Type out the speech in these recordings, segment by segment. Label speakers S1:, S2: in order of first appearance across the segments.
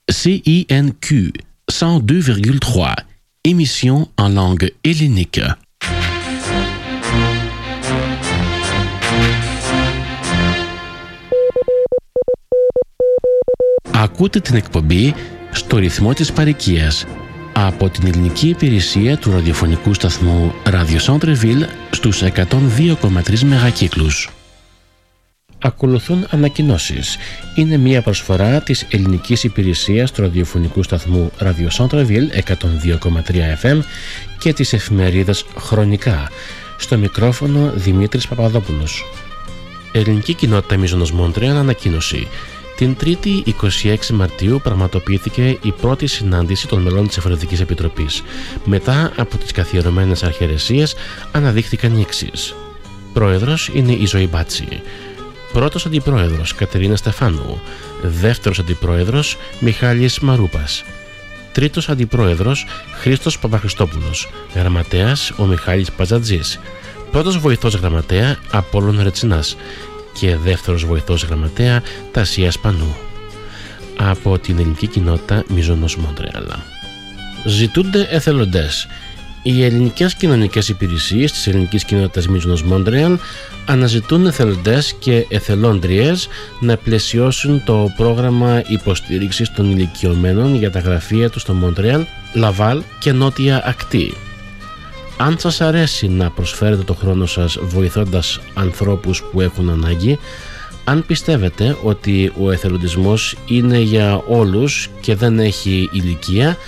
S1: CINQ 102,3, émission en langue hellénique. Ακούτε την εκπομπή στο ρυθμό της παροικίας από την ελληνική υπηρεσία του ραδιοφωνικού σταθμού Radio Centre-Ville στους 102,3 μεγακύκλους. Ακολουθούν ανακοινώσεις. Είναι μια προσφορά της ελληνικής υπηρεσίας του ραδιοφωνικού σταθμού Radio Centre-Ville 102,3 FM και της εφημερίδας Χρονικά. Στο μικρόφωνο Δημήτρης Παπαδόπουλος. Ελληνική κοινότητα Μίζωνος Μόντρεαλ ανακοίνωση. Την 3η 26 Μαρτίου πραγματοποιήθηκε η πρώτη συνάντηση των μελών της Εφορευτικής Επιτροπής. Μετά από τις καθιερωμένες αρχαιρεσίες αναδείχθηκαν οι εξής. Πρόεδρος είναι η Ζωή Μπάτση. Πρώτος αντιπρόεδρος Κατερίνα Στεφάνου. Δεύτερος αντιπρόεδρος Μιχάλης Μαρούπας. Τρίτος αντιπρόεδρος Χρήστος Παπαχριστόπουλος. Γραμματέας ο Μιχάλης Πατζατζής. Πρώτος βοηθός γραμματέα Απόλλων Ρετσινάς. Και δεύτερος βοηθός γραμματέα Τασίας Πανού. Από την ελληνική κοινότητα Μίζωνος Μόντρεαλ. Ζητούνται εθελοντές. Οι ελληνικές κοινωνικές υπηρεσίες της ελληνικής κοινότητας Μίζωνος Μόντρεαλ αναζητούν εθελοντές και εθελόντριες να πλαισιώσουν το πρόγραμμα υποστήριξης των ηλικιωμένων για τα γραφεία του στο Μόντρεαλ, Λαβάλ και Νότια Ακτή. Αν σας αρέσει να προσφέρετε το χρόνο σας βοηθώντας ανθρώπους που έχουν ανάγκη, αν πιστεύετε ότι ο εθελοντισμός είναι για όλους και δεν έχει ηλικία,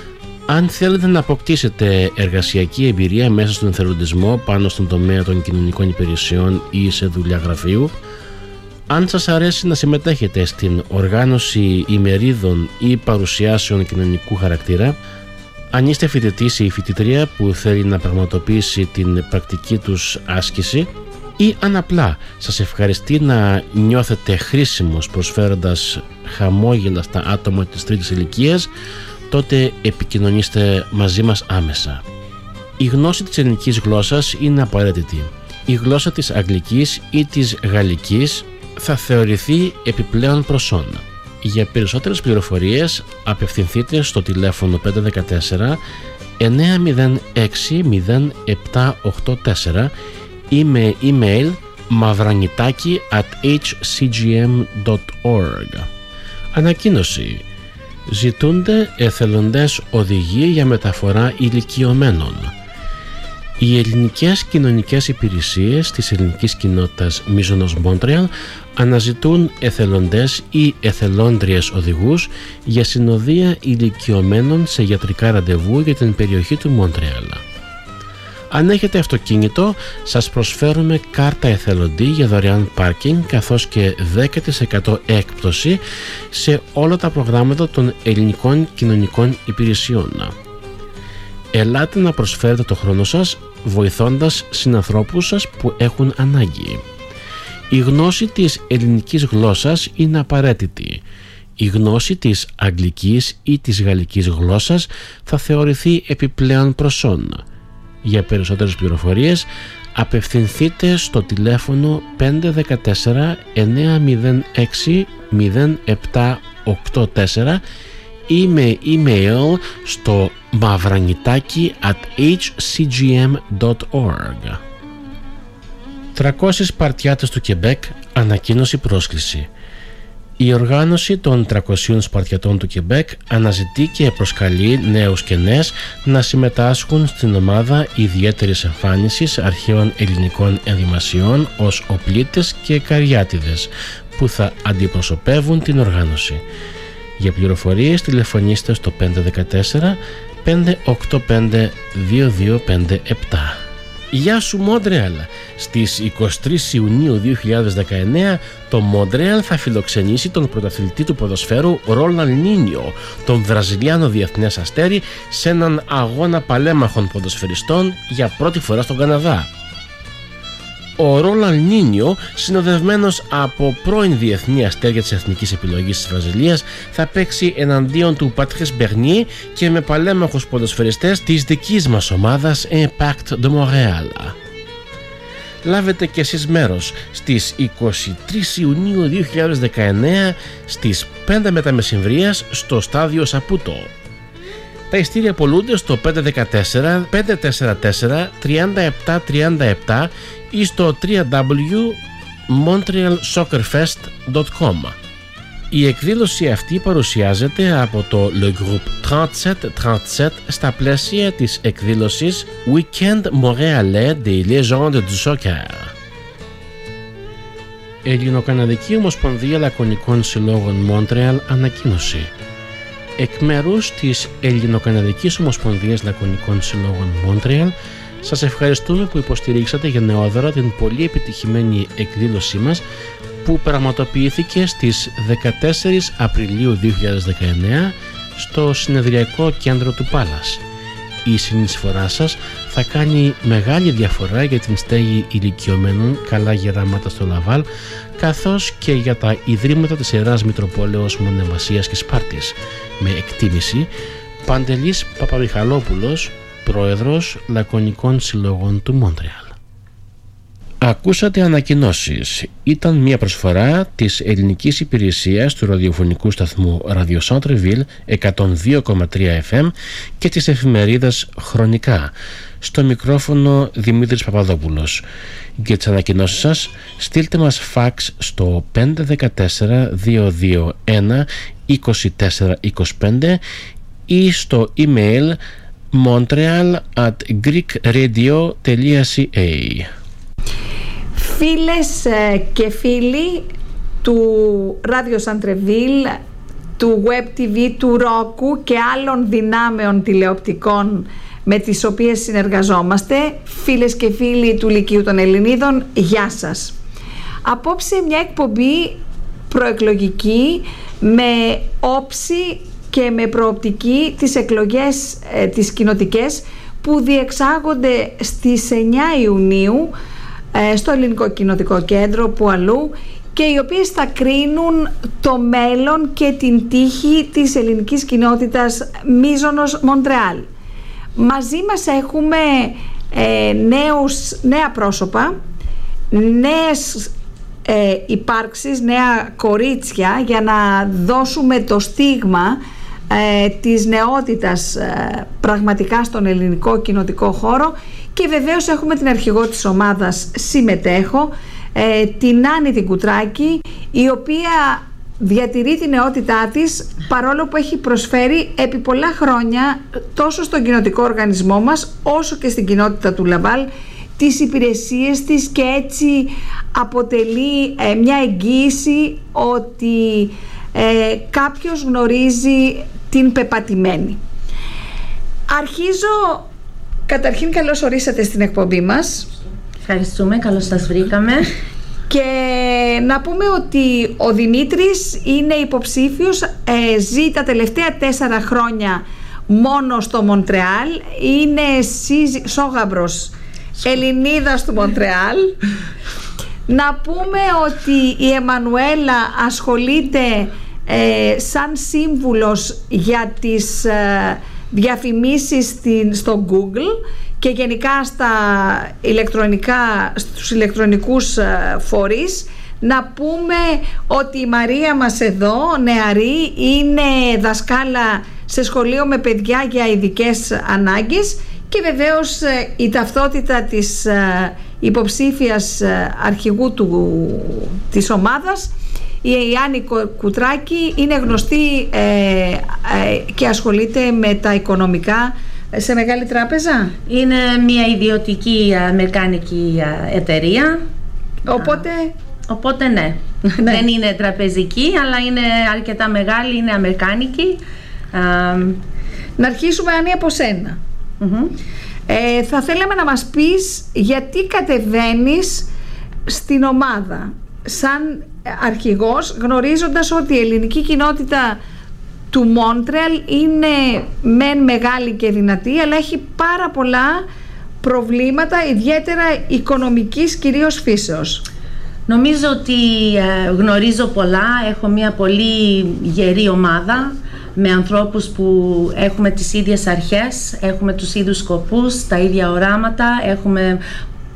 S1: αν θέλετε να αποκτήσετε εργασιακή εμπειρία μέσα στον εθελοντισμό πάνω στον τομέα των κοινωνικών υπηρεσιών ή σε δουλειά γραφείου, αν σας αρέσει να συμμετέχετε στην οργάνωση ημερίδων ή παρουσιάσεων κοινωνικού χαρακτήρα, αν είστε φοιτητής ή φοιτητρία που θέλει να πραγματοποιήσει την πρακτική τους άσκηση ή αν απλά σας ευχαριστεί να νιώθετε χρήσιμος προσφέροντας χαμόγελα στα άτομα της τρίτης ηλικίας, τότε επικοινωνήστε μαζί μας άμεσα. Η γνώση της ελληνικής γλώσσας είναι απαραίτητη. Η γλώσσα της αγγλικής ή της γαλλικής θα θεωρηθεί επιπλέον προσόν. Για περισσότερες πληροφορίες απευθυνθείτε στο τηλέφωνο 514 906 0784 ή με email mavranitaki@hcgm.org. Ανακοίνωση. Ζητούνται εθελοντές οδηγοί για μεταφορά ηλικιωμένων. Οι ελληνικές κοινωνικές υπηρεσίες της ελληνικής κοινότητας Μίζωνος Μόντρεαλ αναζητούν εθελοντές ή εθελόντριες οδηγούς για συνοδεία ηλικιωμένων σε γιατρικά ραντεβού για την περιοχή του Μόντρεαλ. Αν έχετε αυτοκίνητο, σας προσφέρουμε κάρτα εθελοντή για δωρεάν πάρκινγκ καθώς και 10% έκπτωση σε όλα τα προγράμματα των ελληνικών κοινωνικών υπηρεσιών. Ελάτε να προσφέρετε το χρόνο σας βοηθώντας συνανθρώπους σας που έχουν ανάγκη. Η γνώση της ελληνικής γλώσσας είναι απαραίτητη. Η γνώση της αγγλικής ή της γαλλικής γλώσσας θα θεωρηθεί επιπλέον προσόν. Για περισσότερες πληροφορίες απευθυνθείτε στο τηλέφωνο 514 906 0784 ή με email στο mavranitaki@hcgm.org. 300 Σπαρτιάτες του Κεμπέκ ανακοίνωση πρόσκληση. Η οργάνωση των 300 Σπαρτιατών του Κεμπέκ αναζητεί και προσκαλεί νέους και νέες να συμμετάσχουν στην ομάδα ιδιαίτερης εμφάνισης αρχαίων ελληνικών ενδυμασιών ως οπλίτες και καριάτιδες που θα αντιπροσωπεύουν την οργάνωση. Για πληροφορίες τηλεφωνήστε στο 514 585 2257. Γεια σου Μόντρεαλ! Στις 23 Ιουνίου 2019 το Μόντρεαλ θα φιλοξενήσει τον πρωταθλητή του ποδοσφαίρου Ρόλαν Νίνιο, τον Βραζιλιάνο διεθνές αστέρι, σε έναν αγώνα παλέμαχων ποδοσφαιριστών για πρώτη φορά στον Καναδά. Ο Ρόλαν Νίνιο, συνοδευμένος από πρώην διεθνή αστέρια της εθνικής επιλογής της Βραζιλίας, θα παίξει εναντίον του Πατρίς Μπερνιέ και με παλέμαχους ποδοσφαιριστές της δικής μας ομάδας Impact de Montréal. λάβετε και εσείς μέρος στις 23 Ιουνίου 2019 στις 5 μετά μεσημβρίας στο στάδιο Σαπούτο. Τα ειστήρια πωλούνται στο 514-544-3737 ή στο www.montrealsoccerfest.com. Η εκδήλωση αυτή παρουσιάζεται από το Le Groupe 3737 στα πλαίσια της εκδήλωσης Weekend Montréalais des Légendes du Soccer. Ελληνοκαναδική Ομοσπονδία Λακωνικών Συλλόγων Μόντρεαλ ανακοίνωση. Εκ μέρους της Ελληνοκαναδικής Ομοσπονδίας Λακωνικών Συλλόγων Μόντρεαλ, σας ευχαριστούμε που υποστηρίξατε γενναιόδωρα την πολύ επιτυχημένη εκδήλωσή μας που πραγματοποιήθηκε στις 14 Απριλίου 2019 στο συνεδριακό κέντρο του Πάλας. Η συνεισφορά σας θα κάνει μεγάλη διαφορά για την στέγη ηλικιωμένων καλά γεράματα στο Λαβάλ, καθώς και για τα Ιδρύματα της Ιεράς Μητροπόλεως Μονεμβασίας και Σπάρτης. Με εκτίμηση, Παντελής Παπαμιχαλόπουλος, Πρόεδρος Λακωνικών Συλλογών του Μόντρεαλ. Ακούσατε ανακοινώσεις. Ήταν μια προσφορά της ελληνικής υπηρεσίας του ραδιοφωνικού σταθμού Radio Centre-Ville 102,3 FM και της εφημερίδας Χρονικά. Στο μικρόφωνο Δημήτρης Παπαδόπουλος. Για τις ανακοινώσεις σας στείλτε μας φαξ στο 514-221-2425 ή στο email montreal@greekradio.ca.
S2: Φίλες και φίλοι του Radio Centre-Ville, του Web TV, του Roku και άλλων δυνάμεων τηλεοπτικών με τις οποίες συνεργαζόμαστε, φίλες και φίλοι του Λυκείου των Ελληνίδων, γεια σας. Απόψε μια εκπομπή προεκλογική με όψη και με προοπτική τις εκλογές τις κοινοτικές που διεξάγονται στις 9 Ιουνίου στο Ελληνικό Κοινοτικό Κέντρο, που αλλού, και οι οποίες θα κρίνουν το μέλλον και την τύχη της ελληνικής κοινότητας μίζωνος Μοντρεάλ. Μαζί μας έχουμε νέα πρόσωπα, νέες υπάρξεις, νέα κορίτσια, για να δώσουμε το στίγμα της νεότητας πραγματικά στον ελληνικό κοινοτικό χώρο. Και βεβαίως έχουμε την αρχηγό της ομάδας Συμμετέχω, την Άννη την Κουτράκη, η οποία διατηρεί την νεότητά της παρόλο που έχει προσφέρει επί πολλά χρόνια τόσο στον κοινοτικό οργανισμό μας όσο και στην κοινότητα του Λαβάλ τις υπηρεσίες της, και έτσι αποτελεί μια εγγύηση ότι κάποιος γνωρίζει την πεπατημένη. Αρχίζω. Καταρχήν, καλώς ορίσατε στην εκπομπή μας.
S3: Ευχαριστούμε, καλώς σας βρήκαμε.
S2: Και να πούμε ότι ο Δημήτρης είναι υποψήφιος, ζει τα τελευταία 4 χρόνια μόνο στο Μοντρεάλ, είναι σόγαμπρος Ελληνίδας του Μοντρεάλ. Να πούμε ότι η Εμμανουέλα ασχολείται σαν σύμβουλος για τις διαφημίσεις στο Google και γενικά στους ηλεκτρονικούς φορείς. Να πούμε ότι η Μαρία μας εδώ, νεαρή, είναι δασκάλα σε σχολείο με παιδιά για ειδικές ανάγκες, και βεβαίως η ταυτότητα της υποψήφιας αρχηγού της ομάδας, η Άννη Κουτράκη, είναι γνωστή και ασχολείται με τα οικονομικά σε μεγάλη τράπεζα.
S3: Είναι μια ιδιωτική αμερικάνικη εταιρεία. Οπότε ναι. Δεν είναι τραπεζική, αλλά είναι αρκετά μεγάλη, είναι αμερικάνικη.
S2: Να αρχίσουμε, Άννη, από σένα. Θα θέλαμε να μας πεις γιατί κατεβαίνεις στην ομάδα σαν αρχηγός, γνωρίζοντας ότι η ελληνική κοινότητα του Μόντρεαλ είναι μεν μεγάλη και δυνατή, αλλά έχει πάρα πολλά προβλήματα, ιδιαίτερα οικονομικής κυρίως φύσεως.
S3: Νομίζω ότι γνωρίζω πολλά, έχω μια πολύ γερή ομάδα με ανθρώπους που έχουμε τις ίδιες αρχές, έχουμε τους ίδιους σκοπούς, τα ίδια οράματα, έχουμε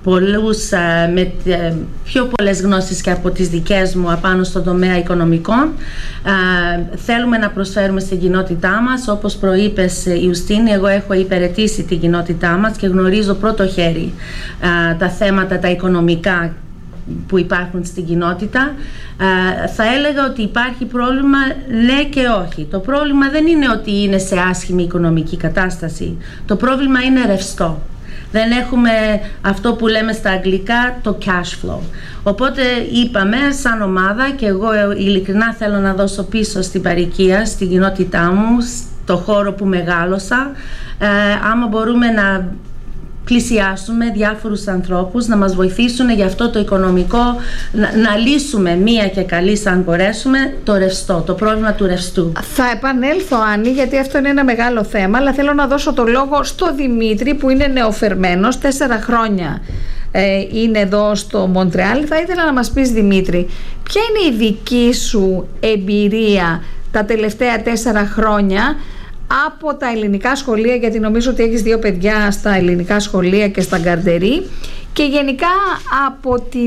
S3: με πιο πολλές γνώσεις και από τις δικές μου απάνω στον τομέα οικονομικών. Θέλουμε να προσφέρουμε στην κοινότητά μας, όπως προείπες Ιουστίνη, εγώ έχω υπηρετήσει την κοινότητά μας και γνωρίζω πρώτο χέρι τα θέματα τα οικονομικά που υπάρχουν στην κοινότητα. Θα έλεγα ότι υπάρχει πρόβλημα, ναι και όχι. Το πρόβλημα δεν είναι ότι είναι σε άσχημη οικονομική κατάσταση. Το πρόβλημα είναι ρευστό. Δεν έχουμε αυτό που λέμε στα αγγλικά το cash flow. Οπότε είπαμε σαν ομάδα, και εγώ ειλικρινά θέλω να δώσω πίσω στην παροικία, στην κοινότητά μου, στο χώρο που μεγάλωσα, άμα μπορούμε να πλησιάσουμε διάφορους ανθρώπους να μας βοηθήσουν για αυτό το οικονομικό, να λύσουμε μία και καλή, αν μπορέσουμε, το ρευστό, το πρόβλημα του ρευστού.
S2: Θα επανέλθω, Άννη, γιατί αυτό είναι ένα μεγάλο θέμα, αλλά θέλω να δώσω το λόγο στο Δημήτρη που είναι νεοφερμένος, 4 χρόνια είναι εδώ στο Μοντρεάλ. Θα ήθελα να μας πεις, Δημήτρη, ποια είναι η δική σου εμπειρία τα τελευταία 4 χρόνια από τα ελληνικά σχολεία, γιατί νομίζω ότι έχεις 2 παιδιά στα ελληνικά σχολεία και στα γκαρντερί, και γενικά από την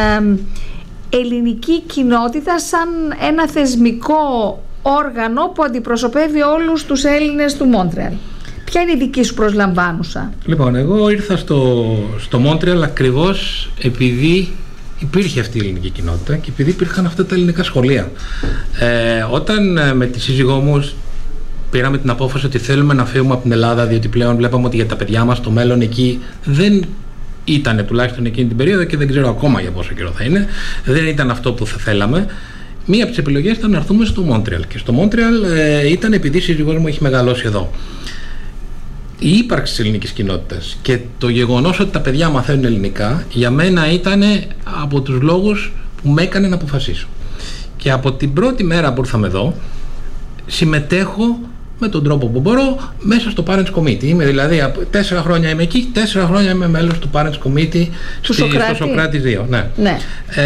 S2: ελληνική κοινότητα σαν ένα θεσμικό όργανο που αντιπροσωπεύει όλους τους Έλληνες του Μόντρεαλ. Ποια είναι η δική σου προσλαμβάνουσα?
S4: Λοιπόν, εγώ ήρθα στο Μόντρεαλ ακριβώς επειδή υπήρχε αυτή η ελληνική κοινότητα και επειδή υπήρχαν αυτά τα ελληνικά σχολεία. Όταν με τη σύζυγό μου πήραμε την απόφαση ότι θέλουμε να φύγουμε από την Ελλάδα, διότι πλέον βλέπαμε ότι για τα παιδιά μας το μέλλον εκεί δεν ήταν, τουλάχιστον εκείνη την περίοδο, και δεν ξέρω ακόμα για πόσο καιρό θα είναι, δεν ήταν αυτό που θα θέλαμε. Μία από τις επιλογές ήταν να έρθουμε στο Μόντρεαλ, και στο Μόντρεαλ ήταν επειδή η σύζυγός μου έχει μεγαλώσει εδώ. Η ύπαρξη της ελληνικής κοινότητας και το γεγονός ότι τα παιδιά μαθαίνουν ελληνικά για μένα ήταν από τους λόγους που με έκανε να αποφασίσω. Και από την πρώτη μέρα που ήρθαμε εδώ συμμετέχω με τον τρόπο που μπορώ μέσα στο Parents Committee. Είμαι δηλαδή 4 χρόνια είμαι εκεί, 4 χρόνια είμαι μέλος του Parents Committee στο Σοκράτης 2. Ναι.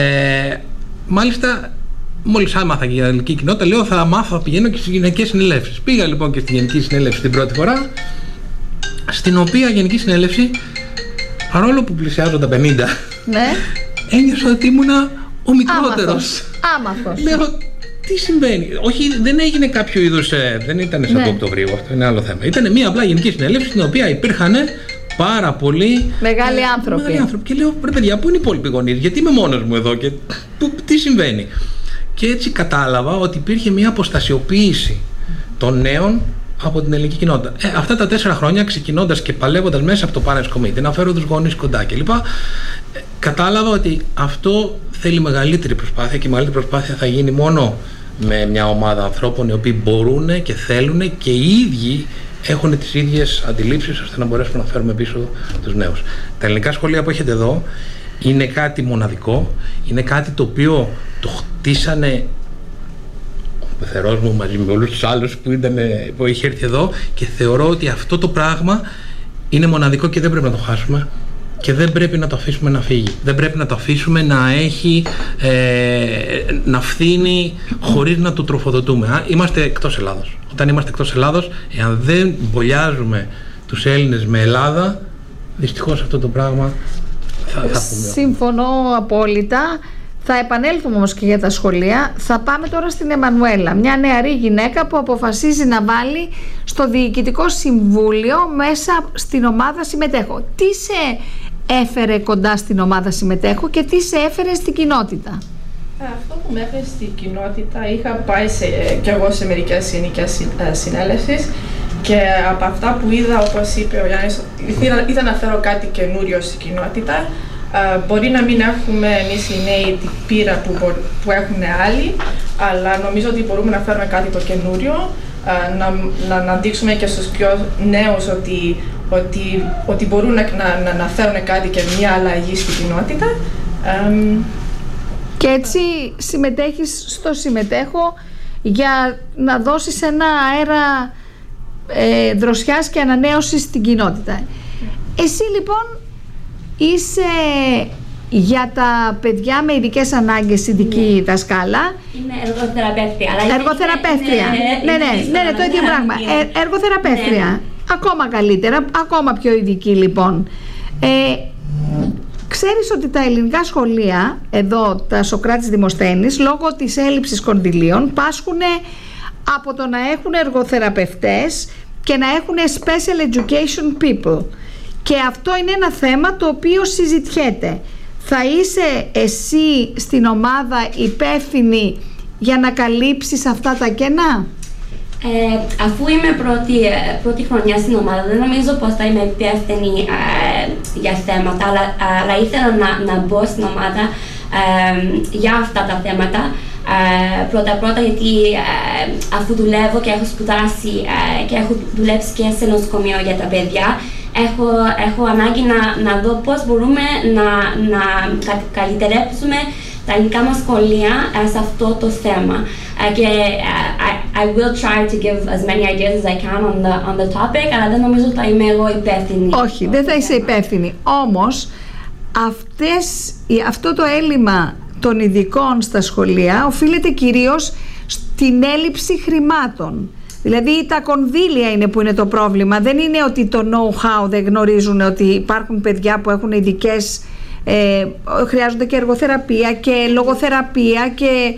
S4: Μάλιστα, μόλις άμαθα για την ελληνική κοινότητα, λέω θα πηγαίνω και στις γυναικές συνελεύσεις. Πήγα λοιπόν και στη Γενική Συνέλευση την πρώτη φορά, στην οποία Γενική Συνέλευση, παρόλο που πλησιάζω τα 50, ναι, ένιωσα ότι ήμουνα ο μικρότερος.
S2: Άμαθος.
S4: Λέω, τι συμβαίνει? Όχι, δεν έγινε κάποιο είδους, δεν ήταν σαν το Οκτωβρίου, αυτό είναι άλλο θέμα. Ήταν μια απλά Γενική Συνέλευση στην οποία υπήρχαν πάρα πολλοί
S2: μεγάλοι άνθρωποι.
S4: Και λέω, ρε παιδιά, πού είναι οι υπόλοιποι γονείς, γιατί είμαι μόνος μου εδώ και τι συμβαίνει? Και έτσι κατάλαβα ότι υπήρχε μια αποστασιοποίηση των νέων από την ελληνική κοινότητα. Αυτά τα 4 χρόνια, ξεκινώντας και παλεύοντας μέσα από το Parents Committee, να φέρω τους γονείς κοντά κλπ., κατάλαβα ότι αυτό θέλει μεγαλύτερη προσπάθεια, και η μεγαλύτερη προσπάθεια θα γίνει μόνο με μια ομάδα ανθρώπων οι οποίοι μπορούν και θέλουν και οι ίδιοι έχουν τις ίδιες αντιλήψεις, ώστε να μπορέσουμε να φέρουμε πίσω τους νέους. Τα ελληνικά σχολεία που έχετε εδώ είναι κάτι μοναδικό, είναι κάτι το οποίο το χτίσανε ο πεθερός μου μαζί με όλους τους άλλους που είχε έρθει εδώ, και θεωρώ ότι αυτό το πράγμα είναι μοναδικό και δεν πρέπει να το χάσουμε και δεν πρέπει να το αφήσουμε να φύγει. Δεν πρέπει να το αφήσουμε να έχει να φθήνει χωρίς να το τροφοδοτούμε. Είμαστε εκτός Ελλάδος. Όταν είμαστε εκτός Ελλάδος, εάν δεν μπολιάζουμε τους Έλληνες με Ελλάδα, δυστυχώς αυτό το πράγμα θα πούμε.
S2: Συμφωνώ απόλυτα. Θα επανέλθουμε όμως και για τα σχολεία. Θα πάμε τώρα στην Εμμανουέλα, μια νεαρή γυναίκα που αποφασίζει να βάλει στο Διοικητικό Συμβούλιο μέσα στην ομάδα Συμμετέχω. Τι σε έφερε κοντά στην ομάδα Συμμετέχω και τι σε έφερε στην κοινότητα?
S5: Αυτό που με έφερε στην κοινότητα, είχα πάει κι εγώ σε μερικές γενικές συνέλευσεις, και από αυτά που είδα, όπως είπε ο Γιάννης, ήθελα να φέρω κάτι καινούριο στην κοινότητα. Μπορεί να μην έχουμε εμείς οι νέοι την πείρα που έχουν άλλοι, αλλά νομίζω ότι μπορούμε να φέρουμε κάτι το καινούριο, να δείξουμε και στους πιο νέους ότι μπορούν να φέρουν κάτι και μια αλλαγή στην κοινότητα.
S2: Και έτσι συμμετέχεις στο Συμμετέχω για να δώσεις ένα αέρα δροσιάς και ανανέωσης στην κοινότητα. Εσύ λοιπόν είσαι για τα παιδιά με ειδικές ανάγκες ειδική δασκάλα.
S6: Είμαι εργοθεραπεύτρια.
S2: Εργοθεραπεύτρια. Ναι, το ίδιο πράγμα. Εργοθεραπεύτρια. Ακόμα καλύτερα, ακόμα πιο ειδική λοιπόν. Ξέρεις ότι τα ελληνικά σχολεία, εδώ τα Σωκράτης Δημοσθένης, λόγω της έλλειψης κονδυλίων πάσχουν από το να έχουν εργοθεραπευτές και να έχουν special education people. Και αυτό είναι ένα θέμα το οποίο συζητιέται. Θα είσαι εσύ στην ομάδα υπεύθυνη για να καλύψεις αυτά τα κενά?
S6: Αφού είμαι πρώτη χρονιά στην ομάδα, δεν νομίζω πως θα είμαι υπεύθυνη για θέματα, αλλά ήθελα να μπω στην ομάδα για αυτά τα θέματα. Πρώτα γιατί αφού δουλεύω και έχω σπουδάσει και έχω δουλέψει και σε νοσοκομείο για τα παιδιά, έχω ανάγκη να δω πώς μπορούμε να καλυτερέψουμε τα ελληνικά μας σχολεία σε αυτό το θέμα. Και I will try to give as many ideas as I can on the topic, αλλά δεν νομίζω ότι θα είμαι εγώ υπεύθυνη.
S2: Όχι, δεν θα είσαι υπεύθυνη. Όμως αυτό το έλλειμμα των ειδικών στα σχολεία οφείλεται κυρίως στην έλλειψη χρημάτων. Δηλαδή τα κονδύλια είναι που είναι το πρόβλημα. Δεν είναι ότι το know-how δεν γνωρίζουν ότι υπάρχουν παιδιά που έχουν ειδικές, χρειάζονται και εργοθεραπεία και λογοθεραπεία και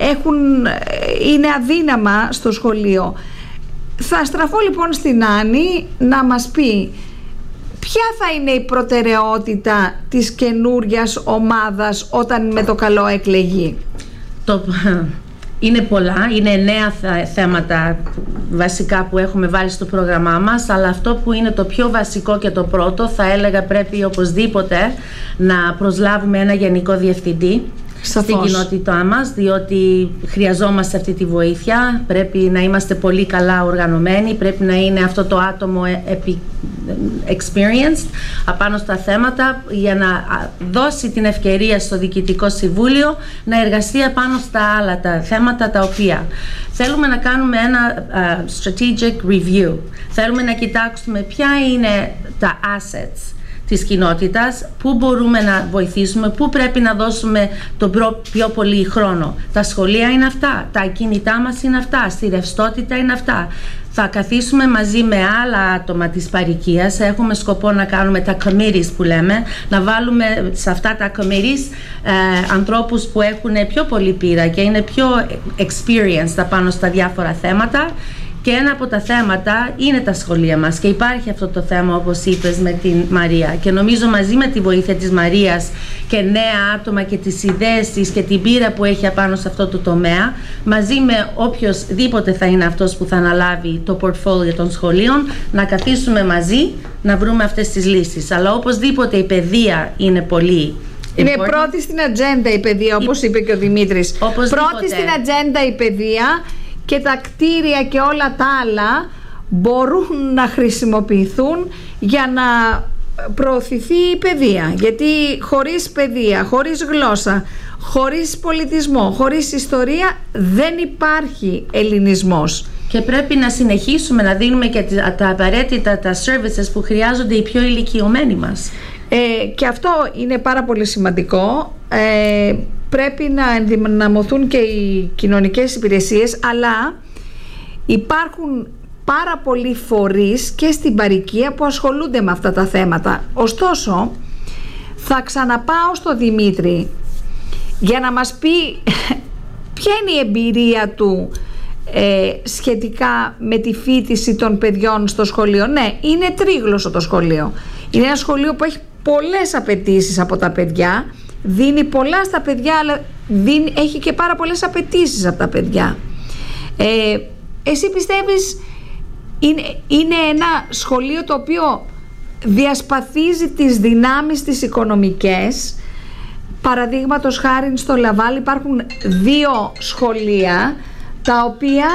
S2: είναι αδύναμα στο σχολείο. Θα στραφώ λοιπόν στην Άννη να μας πει ποια θα είναι η προτεραιότητα της καινούριας ομάδας όταν με το καλό εκλεγεί.
S3: Είναι πολλά, είναι 9 θέματα βασικά που έχουμε βάλει στο πρόγραμμά μας, αλλά αυτό που είναι το πιο βασικό και το πρώτο, θα έλεγα πρέπει οπωσδήποτε να προσλάβουμε ένα γενικό διευθυντή στην κοινότητά μας, διότι χρειαζόμαστε αυτή τη βοήθεια. Πρέπει να είμαστε πολύ καλά οργανωμένοι, πρέπει να είναι αυτό το άτομο experienced απάνω στα θέματα για να δώσει την ευκαιρία στο Διοικητικό Συμβούλιο να εργαστεί απάνω στα άλλα τα θέματα τα οποία θέλουμε να κάνουμε ένα strategic review. Θέλουμε να κοιτάξουμε ποια είναι τα assets της κοινότητας, πού μπορούμε να βοηθήσουμε, πού πρέπει να δώσουμε τον πιο πολύ χρόνο. Τα σχολεία είναι αυτά, τα κινητά μας είναι αυτά, στη ρευστότητα είναι αυτά. Θα καθίσουμε μαζί με άλλα άτομα της παροικίας, έχουμε σκοπό να κάνουμε τα committees που λέμε, να βάλουμε σε αυτά τα committees ανθρώπους που έχουν πιο πολύ πείρα και είναι πιο experienced πάνω στα διάφορα θέματα. Και ένα από τα θέματα είναι τα σχολεία μας και υπάρχει αυτό το θέμα, όπως είπες, με την Μαρία, και νομίζω μαζί με τη βοήθεια της Μαρίας και νέα άτομα και τις ιδέες της και την πείρα που έχει απάνω σε αυτό το τομέα, μαζί με οποιοσδήποτε θα είναι αυτός που θα αναλάβει το portfolio των σχολείων, να καθίσουμε μαζί να βρούμε αυτές τις λύσεις. Αλλά οπωσδήποτε η παιδεία είναι πολύ
S2: είναι πρώτη στην ατζέντα η παιδεία, όπως είπε και ο Δημήτρης. Πρώτη στην ατζέντα η παιδεία. Και τα κτίρια και όλα τα άλλα μπορούν να χρησιμοποιηθούν για να προωθηθεί η παιδεία. Γιατί χωρίς παιδεία, χωρίς γλώσσα, χωρίς πολιτισμό, χωρίς ιστορία δεν υπάρχει ελληνισμός.
S3: Και πρέπει να συνεχίσουμε να δίνουμε και τα απαραίτητα τα services που χρειάζονται οι πιο ηλικιωμένοι μας.
S2: Και αυτό είναι πάρα πολύ σημαντικό. Πρέπει να ενδυναμωθούν και οι κοινωνικές υπηρεσίες, αλλά υπάρχουν πάρα πολλοί φορείς και στην παροικία που ασχολούνται με αυτά τα θέματα. Ωστόσο, θα ξαναπάω στο Δημήτρη για να μας πει ποια είναι η εμπειρία του σχετικά με τη φοιτηση των παιδιών στο σχολείο. Ναι, είναι τρίγλωσσο το σχολείο. Είναι ένα σχολείο που έχει πολλές απαιτήσεις από τα παιδιά, δίνει πολλά στα παιδιά, αλλά έχει και πάρα πολλές απαιτήσεις από τα παιδιά. Εσύ πιστεύεις είναι ένα σχολείο το οποίο διασπαθίζει τις δυνάμεις τις οικονομικές? Παραδείγματος χάρη στο Λαβάλ υπάρχουν 2 σχολεία τα οποία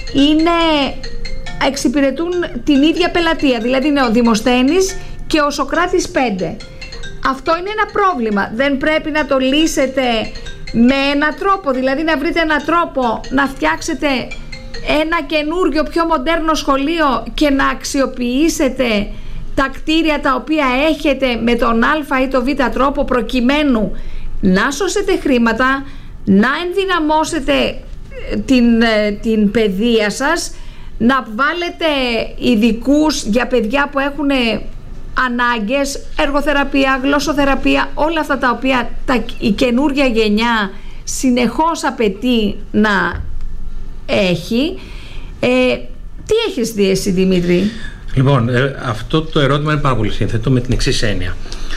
S2: εξυπηρετούν την ίδια πελατεία, δηλαδή είναι ο Δημοσθένης και ο Σωκράτης 5. Αυτό είναι ένα πρόβλημα. Δεν πρέπει να το λύσετε με έναν τρόπο, δηλαδή να βρείτε έναν τρόπο να φτιάξετε ένα καινούργιο πιο μοντέρνο σχολείο και να αξιοποιήσετε τα κτίρια τα οποία έχετε με τον α ή το β τρόπο, προκειμένου να σώσετε χρήματα, να ενδυναμώσετε την παιδεία σας, να βάλετε ειδικούς για παιδιά που έχουν ανάγκες, εργοθεραπεία, γλωσσοθεραπεία, όλα αυτά τα οποία η καινούργια γενιά συνεχώς απαιτεί να έχει. Τι έχεις δει εσύ, Δημήτρη?
S4: Λοιπόν, αυτό το ερώτημα είναι πάρα πολύ σύνθετο με την εξής έννοια.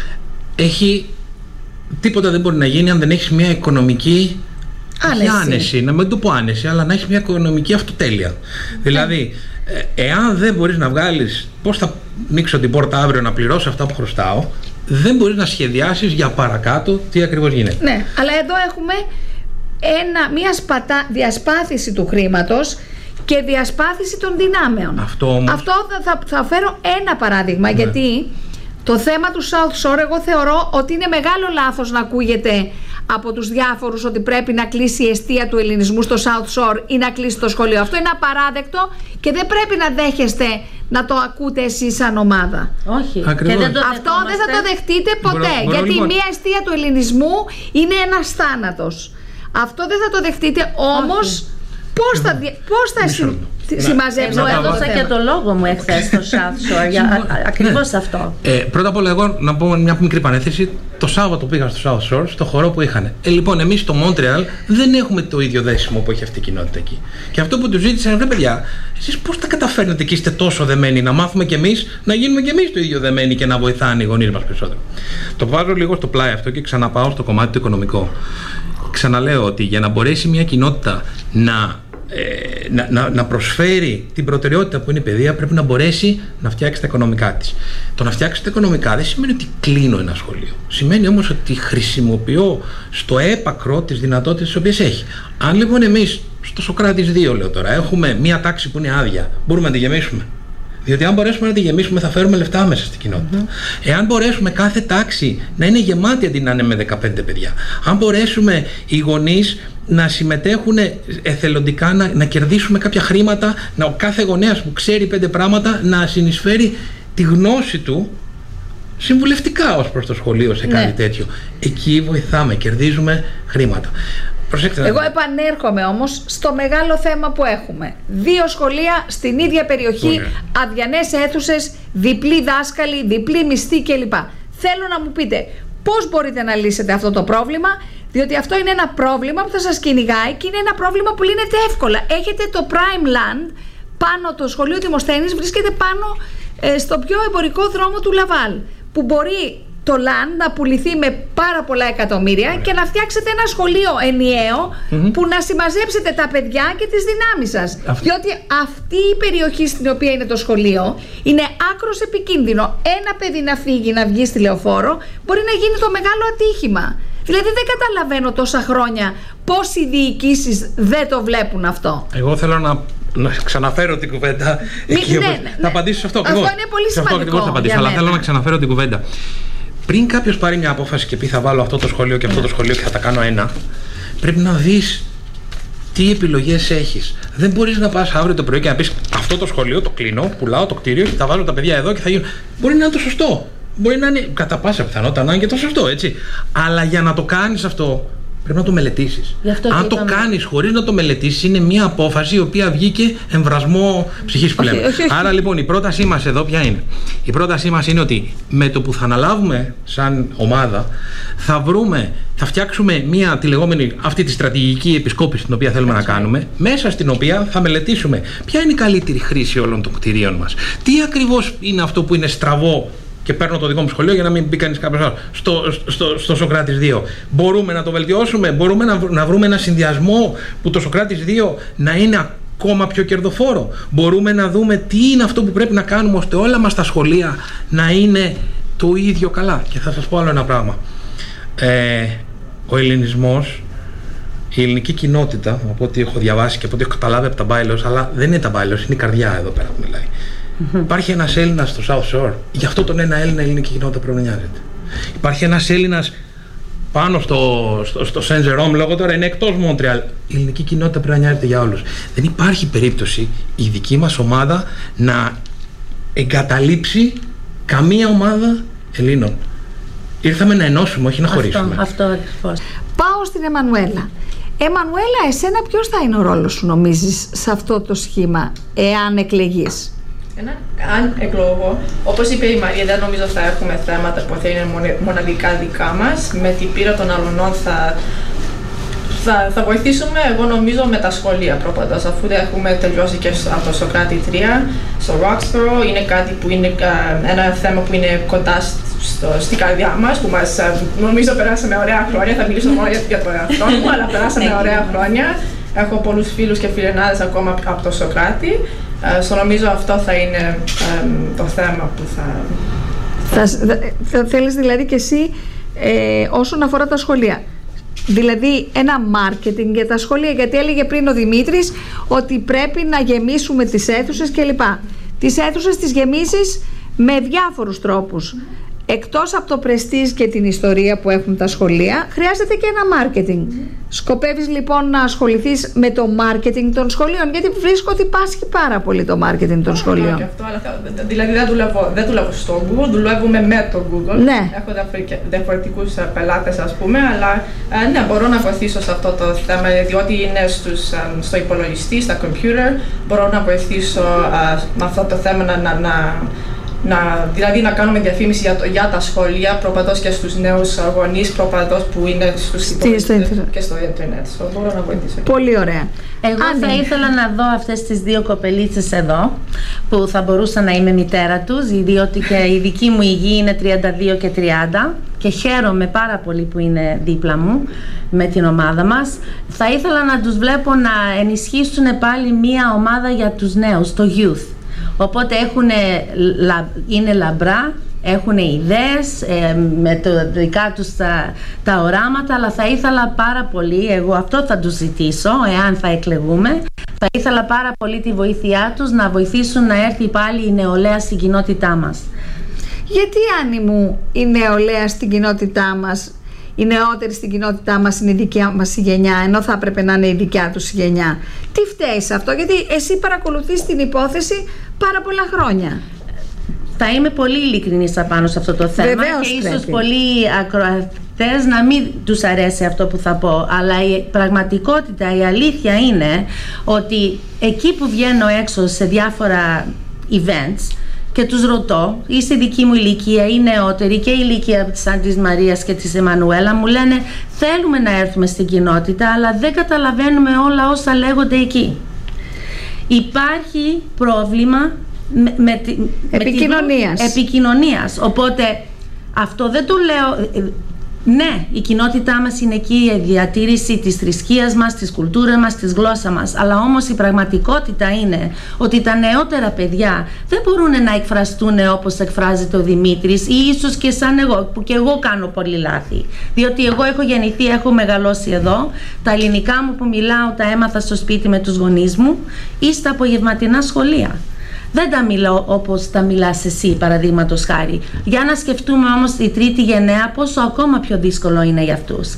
S4: Τίποτα δεν μπορεί να γίνει αν δεν έχεις μια οικονομική άνεση. Να μην το πω άνεση, αλλά να έχεις μια οικονομική αυτοτέλεια. Δηλαδή, εάν δεν μπορείς να βγάλεις πώς θα ανοίξω την πόρτα αύριο να πληρώσω αυτά που χρωστάω, δεν μπορείς να σχεδιάσεις για παρακάτω τι ακριβώς γίνεται.
S2: Ναι, αλλά εδώ έχουμε μια διασπάθηση του χρήματος και διασπάθηση των δυνάμεων. Αυτό θα φέρω ένα παράδειγμα, γιατί το θέμα του South Shore, εγώ θεωρώ ότι είναι μεγάλο λάθος να ακούγεται από τους διάφορους ότι πρέπει να κλείσει η εστία του ελληνισμού στο South Shore ή να κλείσει το σχολείο. Αυτό είναι απαράδεκτο και δεν πρέπει να δέχεστε να το ακούτε εσείς σαν ομάδα.
S3: Όχι.
S2: Αυτό δεν θα το δεχτείτε ποτέ. Γιατί μια εστία του ελληνισμού είναι ένας θάνατος. Αυτό δεν θα το δεχτείτε, όμως πώς θα συμμαζέψετε?
S3: Εγώ έδωσα και το λόγο μου εχθές στο South Shore για ακριβώς αυτό.
S4: Πρώτα απ' όλα, εγώ να πω μια μικρή παρένθεση. Το Σάββατο πήγα στο South Shore, στο χορό που είχαν. Λοιπόν, εμείς στο Μόντρεαλ δεν έχουμε το ίδιο δέσιμο που έχει αυτή η κοινότητα εκεί. Και αυτό που τους ζήτησαν, ρε παιδιά, εσείς πώς τα καταφέρνετε και είστε τόσο δεμένοι, να μάθουμε κι εμείς, να γίνουμε κι εμείς το ίδιο δεμένοι και να βοηθάνε οι γονείς μας περισσότερο. Το βάζω λίγο στο πλάι αυτό και ξαναπάω στο κομμάτι το οικονομικό. Ξαναλέω ότι για να μπορέσει μια κοινότητα να προσφέρει την προτεραιότητα που είναι η παιδεία, πρέπει να μπορέσει να φτιάξει τα οικονομικά της. Το να φτιάξει τα οικονομικά δεν σημαίνει ότι κλείνω ένα σχολείο. Σημαίνει όμως ότι χρησιμοποιώ στο έπακρο τις δυνατότητες τις οποίες έχει. Αν λοιπόν εμείς στο Σοκράτης 2, λέω τώρα, έχουμε μια τάξη που είναι άδεια, μπορούμε να τη γεμίσουμε? Διότι αν μπορέσουμε να τη γεμίσουμε, θα φέρουμε λεφτά μέσα στην κοινότητα. Εάν μπορέσουμε κάθε τάξη να είναι γεμάτη αντί να είναι με 15 παιδιά, αν μπορέσουμε οι γονείς να συμμετέχουν εθελοντικά, να κερδίσουμε κάποια χρήματα, ο κάθε γονέας που ξέρει 5 πράγματα να συνεισφέρει τη γνώση του συμβουλευτικά ως προς το σχολείο σε κάτι τέτοιο. Εκεί βοηθάμε, κερδίζουμε χρήματα.
S2: Εγώ επανέρχομαι όμως στο μεγάλο θέμα που έχουμε. 2 σχολεία στην ίδια περιοχή, αδιανές αίθουσες, διπλή δάσκαλοι, διπλή μισθή κλπ. Θέλω να μου πείτε πώς μπορείτε να λύσετε αυτό το πρόβλημα, διότι αυτό είναι ένα πρόβλημα που θα σας κυνηγάει και είναι ένα πρόβλημα που λύνεται εύκολα. Έχετε το Prime Land πάνω, το σχολείο Δημοσθένης βρίσκεται πάνω στο πιο εμπορικό δρόμο του Λαβάλ, που μπορεί το land να πουληθεί με πάρα πολλά εκατομμύρια και να φτιάξετε ένα σχολείο ενιαίο που να συμμαζέψετε τα παιδιά και τις δυνάμεις σας. Διότι αυτή η περιοχή στην οποία είναι το σχολείο είναι άκρως επικίνδυνο. Ένα παιδί να φύγει, να βγει στη λεωφόρο, μπορεί να γίνει το μεγάλο ατύχημα. Δηλαδή δεν καταλαβαίνω τόσα χρόνια πώς οι διοικήσεις δεν το βλέπουν αυτό.
S4: Εγώ θέλω να ξαναφέρω την κουβέντα. Θα απαντήσω σε αυτό.
S2: Αυτό είναι πολύ σημαντικό.
S4: Αλλά θέλω να ξαναφέρω την κουβέντα. Πριν κάποιος πάρει μια απόφαση και πει θα βάλω αυτό το σχολείο και αυτό το σχολείο και θα τα κάνω ένα, πρέπει να δεις τι επιλογές έχεις. Δεν μπορείς να πας αύριο το πρωί και να πεις αυτό το σχολείο το κλείνω, πουλάω το κτίριο και θα βάλω τα παιδιά εδώ και θα γίνω. Μπορεί να είναι το σωστό. Μπορεί να είναι κατά πάσα πιθανότητα να είναι και το σωστό, έτσι. Αλλά για να το κάνεις αυτό, πρέπει να το μελετήσεις. Αν το κάνεις χωρίς να το μελετήσεις, είναι μια απόφαση η οποία βγήκε εμβρασμό ψυχής που λέμε. Άρα λοιπόν η πρότασή μας εδώ ποια είναι? Η πρότασή μας είναι ότι με το που θα αναλάβουμε σαν ομάδα θα φτιάξουμε μια τη λεγόμενη αυτή τη στρατηγική επισκόπηση την οποία θέλουμε να κάνουμε, μέσα στην οποία θα μελετήσουμε ποια είναι η καλύτερη χρήση όλων των κτηρίων μας. Τι ακριβώς είναι αυτό που είναι στραβό και παίρνω το δικό μου σχολείο για να μην μπει κανείς κάποιος άλλος στο Σοκράτης 2. Μπορούμε να το βελτιώσουμε, μπορούμε να βρούμε ένα συνδυασμό που το Σοκράτης 2 να είναι ακόμα πιο κερδοφόρο. Μπορούμε να δούμε τι είναι αυτό που πρέπει να κάνουμε ώστε όλα μας τα σχολεία να είναι το ίδιο καλά. Και θα σας πω άλλο ένα πράγμα. Ο ελληνισμός, η ελληνική κοινότητα, από ό,τι έχω διαβάσει και από ό,τι έχω καταλάβει από τα bylaws, αλλά δεν είναι τα bylaws, είναι η καρδιά εδώ πέρα που μιλάει. Υπάρχει ένας Έλληνας στο South Shore, γι' αυτό τον ένα Έλληνα η ελληνική κοινότητα πρέπει να νοιάζεται. Υπάρχει ένας Έλληνας πάνω στο Saint Jerome, λόγω τώρα είναι εκτός Μόντρεαλ. Η ελληνική κοινότητα πρέπει να νοιάζεται για όλους. Δεν υπάρχει περίπτωση η δική μας ομάδα να εγκαταλείψει καμία ομάδα Ελλήνων. Ήρθαμε να ενώσουμε, όχι να χωρίσουμε.
S3: Αυτό ακριβώς.
S2: Πάω στην Εμμανουέλα. Εμμανουέλα, εσένα ποιος θα είναι ο ρόλος σου, νομίζεις, σε αυτό το σχήμα, εάν εκλεγείς?
S5: Αν εκλογώ, όπως είπε η Μαρία, δεν νομίζω θα έχουμε θέματα που θα είναι μοναδικά δικά μας. Με την πείρα των αλλωνών θα βοηθήσουμε, εγώ νομίζω, με τα σχολεία προπαντός, αφού έχουμε τελειώσει και από το Σοκράτη 3 στο Roxborough. Είναι κάτι που είναι ένα θέμα που είναι κοντά στην καρδιά μας, που μας, νομίζω, περάσαμε ωραία χρόνια. Θα μιλήσω μόνο για το εαυτό μου, αλλά περάσαμε ωραία χρόνια. Έχω πολλούς φίλους και φιλενάδες ακόμα από το Σοκράτη. Νομίζω αυτό θα είναι το θέμα που
S2: θα θέλεις δηλαδή και εσύ όσον αφορά τα σχολεία. Δηλαδή ένα μάρκετινγκ για τα σχολεία, γιατί έλεγε πριν ο Δημήτρης ότι πρέπει να γεμίσουμε τις αίθουσες κλπ. Τις αίθουσες τις γεμίσεις με διάφορους τρόπους. Εκτός από το πρεστίζ και την ιστορία που έχουν τα σχολεία, χρειάζεται και ένα μάρκετινγκ. Σκοπεύεις λοιπόν να ασχοληθείς με το μάρκετινγκ των σχολείων, γιατί βρίσκω ότι πάσχει πάρα πολύ το μάρκετινγκ των σχολείων.
S5: Και αυτό, δηλαδή δεν δουλεύω στο Google, δουλεύουμε με το Google.
S2: Ναι.
S5: Έχω διαφορετικούς πελάτες, ας πούμε, αλλά ναι, μπορώ να βοηθήσω σε αυτό το θέμα, διότι είναι στο υπολογιστή, στα computer, μπορώ να βοηθήσω με αυτό το θέμα δηλαδή να κάνουμε διαφήμιση για τα σχολεία, προπαντός και στους νέους γονείς, προπαντός που είναι στους υπολογιστές και στο ίντερνετ. Μπορώ να βοηθήσω.
S2: Πολύ ωραία.
S3: Εγώ θα ήθελα να δω αυτές τις δύο κοπελίτσες εδώ, που θα μπορούσα να είμαι μητέρα τους, διότι και η δική μου η γη είναι 32 και 30 και χαίρομαι πάρα πολύ που είναι δίπλα μου με την ομάδα μας. Θα ήθελα να τους βλέπω να ενισχύσουν πάλι μία ομάδα για τους νέους, το youth. Οπότε είναι λαμπρά, έχουν ιδέες με το δικά τους τα οράματα, αλλά θα ήθελα πάρα πολύ, εγώ αυτό θα τους ζητήσω εάν θα εκλεγούμε, θα ήθελα πάρα πολύ τη βοήθειά τους να βοηθήσουν να έρθει πάλι η νεολαία στην κοινότητά μας.
S2: Γιατί, Άννη μου, η νεολαία στην κοινότητά μας, οι νεότεροι στην κοινότητά μας είναι η δικιά μας η γενιά, ενώ θα έπρεπε να είναι η δικιά τους η γενιά? Τι φταίει σε αυτό, γιατί εσύ παρακολουθείς την υπόθεση πάρα πολλά χρόνια.
S3: Θα είμαι πολύ ειλικρινής απάνω σε αυτό το θέμα.
S2: Βεβαίως
S3: και ίσως
S2: πρέπει.
S3: πολλοί ακροατές να μην τους αρέσει αυτό που θα πω, αλλά η πραγματικότητα, η αλήθεια είναι ότι εκεί που βγαίνω έξω σε διάφορα events και τους ρωτώ, ή στη δική μου ηλικία ή νεότερη και η ηλικία σαν της Μαρίας και της Εμμανουέλα, μου λένε θέλουμε να έρθουμε στην κοινότητα, αλλά δεν καταλαβαίνουμε όλα όσα λέγονται εκεί. Υπάρχει πρόβλημα επικοινωνίας. Οπότε αυτό δεν το λέω. Ναι, η κοινότητά μας είναι εκεί, η διατήρηση της θρησκείας μας, της κουλτούρας μας, της γλώσσας μας. Αλλά όμως η πραγματικότητα είναι ότι τα νεότερα παιδιά δεν μπορούν να εκφραστούν όπως εκφράζεται ο Δημήτρης, ή ίσως και σαν εγώ, που και εγώ κάνω πολύ λάθη. Διότι εγώ έχω γεννηθεί, έχω μεγαλώσει εδώ. Τα ελληνικά μου που μιλάω τα έμαθα στο σπίτι με τους γονείς μου ή στα απογευματινά σχολεία. Δεν τα μιλάω όπως τα μιλάς εσύ, παραδείγματος χάρη. Για να σκεφτούμε όμως η τρίτη γενναία, πόσο ακόμα πιο δύσκολο είναι για αυτούς.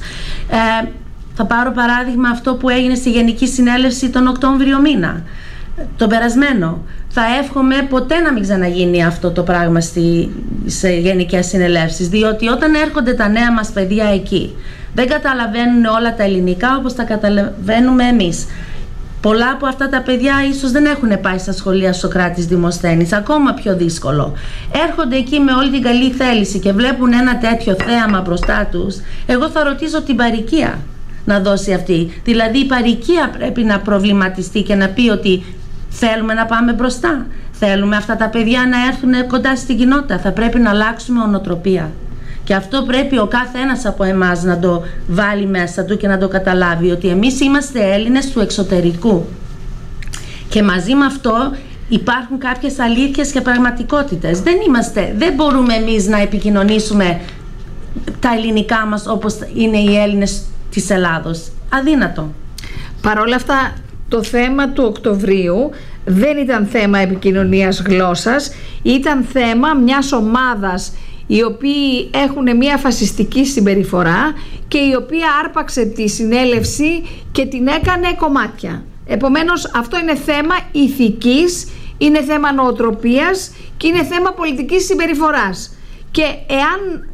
S3: Θα πάρω παράδειγμα αυτό που έγινε στη Γενική Συνέλευση τον Οκτώβριο μήνα, τον περασμένο. Θα εύχομαι ποτέ να μην ξαναγίνει αυτό το πράγμα σε γενικές συνελεύσεις, διότι όταν έρχονται τα νέα μας παιδιά εκεί, δεν καταλαβαίνουν όλα τα ελληνικά όπως τα καταλαβαίνουμε εμείς. Πολλά από αυτά τα παιδιά ίσως δεν έχουν πάει στα σχολεία Σοκράτης Δημοσθένης, ακόμα πιο δύσκολο. Έρχονται εκεί με όλη την καλή θέληση και βλέπουν ένα τέτοιο θέαμα μπροστά τους. Εγώ θα ρωτήσω την παροικία να δώσει αυτή. Δηλαδή η παροικία πρέπει να προβληματιστεί και να πει ότι θέλουμε να πάμε μπροστά. Θέλουμε αυτά τα παιδιά να έρθουν κοντά στην κοινότητα. Θα πρέπει να αλλάξουμε ονοτροπία. Και αυτό πρέπει ο κάθε ένας από εμάς να το βάλει μέσα του και να το καταλάβει, ότι εμείς είμαστε Έλληνες του εξωτερικού. Και μαζί με αυτό υπάρχουν κάποιες αλήθειες και πραγματικότητες. Δεν μπορούμε εμείς να επικοινωνήσουμε τα ελληνικά μας όπως είναι οι Έλληνες της Ελλάδος. Αδύνατο.
S2: Παρ' όλα αυτά, το θέμα του Οκτωβρίου δεν ήταν θέμα επικοινωνίας γλώσσας, ήταν θέμα μιας ομάδας οι οποίοι έχουν μια φασιστική συμπεριφορά και η οποία άρπαξε τη συνέλευση και την έκανε κομμάτια. Επομένως αυτό είναι θέμα ηθικής, είναι θέμα νοοτροπίας και είναι θέμα πολιτικής συμπεριφοράς. Και εάν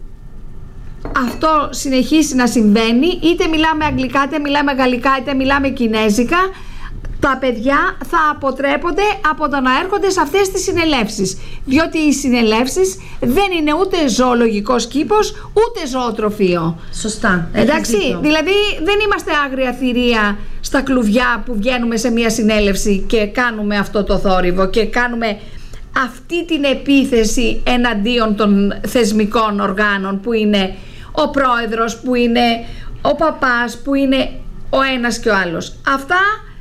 S2: αυτό συνεχίσει να συμβαίνει, είτε μιλάμε αγγλικά, είτε μιλάμε γαλλικά, είτε μιλάμε κινέζικα, τα παιδιά θα αποτρέπονται από το να έρχονται σε αυτές τις συνελεύσεις, διότι οι συνελεύσεις δεν είναι ούτε ζωολογικός κήπος ούτε ζωοτροφείο.
S3: Σωστά.
S2: Εντάξει, δηλαδή δεν είμαστε άγρια θηρία στα κλουβιά που βγαίνουμε σε μια συνέλευση και κάνουμε αυτό το θόρυβο και κάνουμε αυτή την επίθεση εναντίον των θεσμικών οργάνων, που είναι ο πρόεδρος, που είναι ο παπάς, που είναι ο ένας και ο άλλος. Αυτά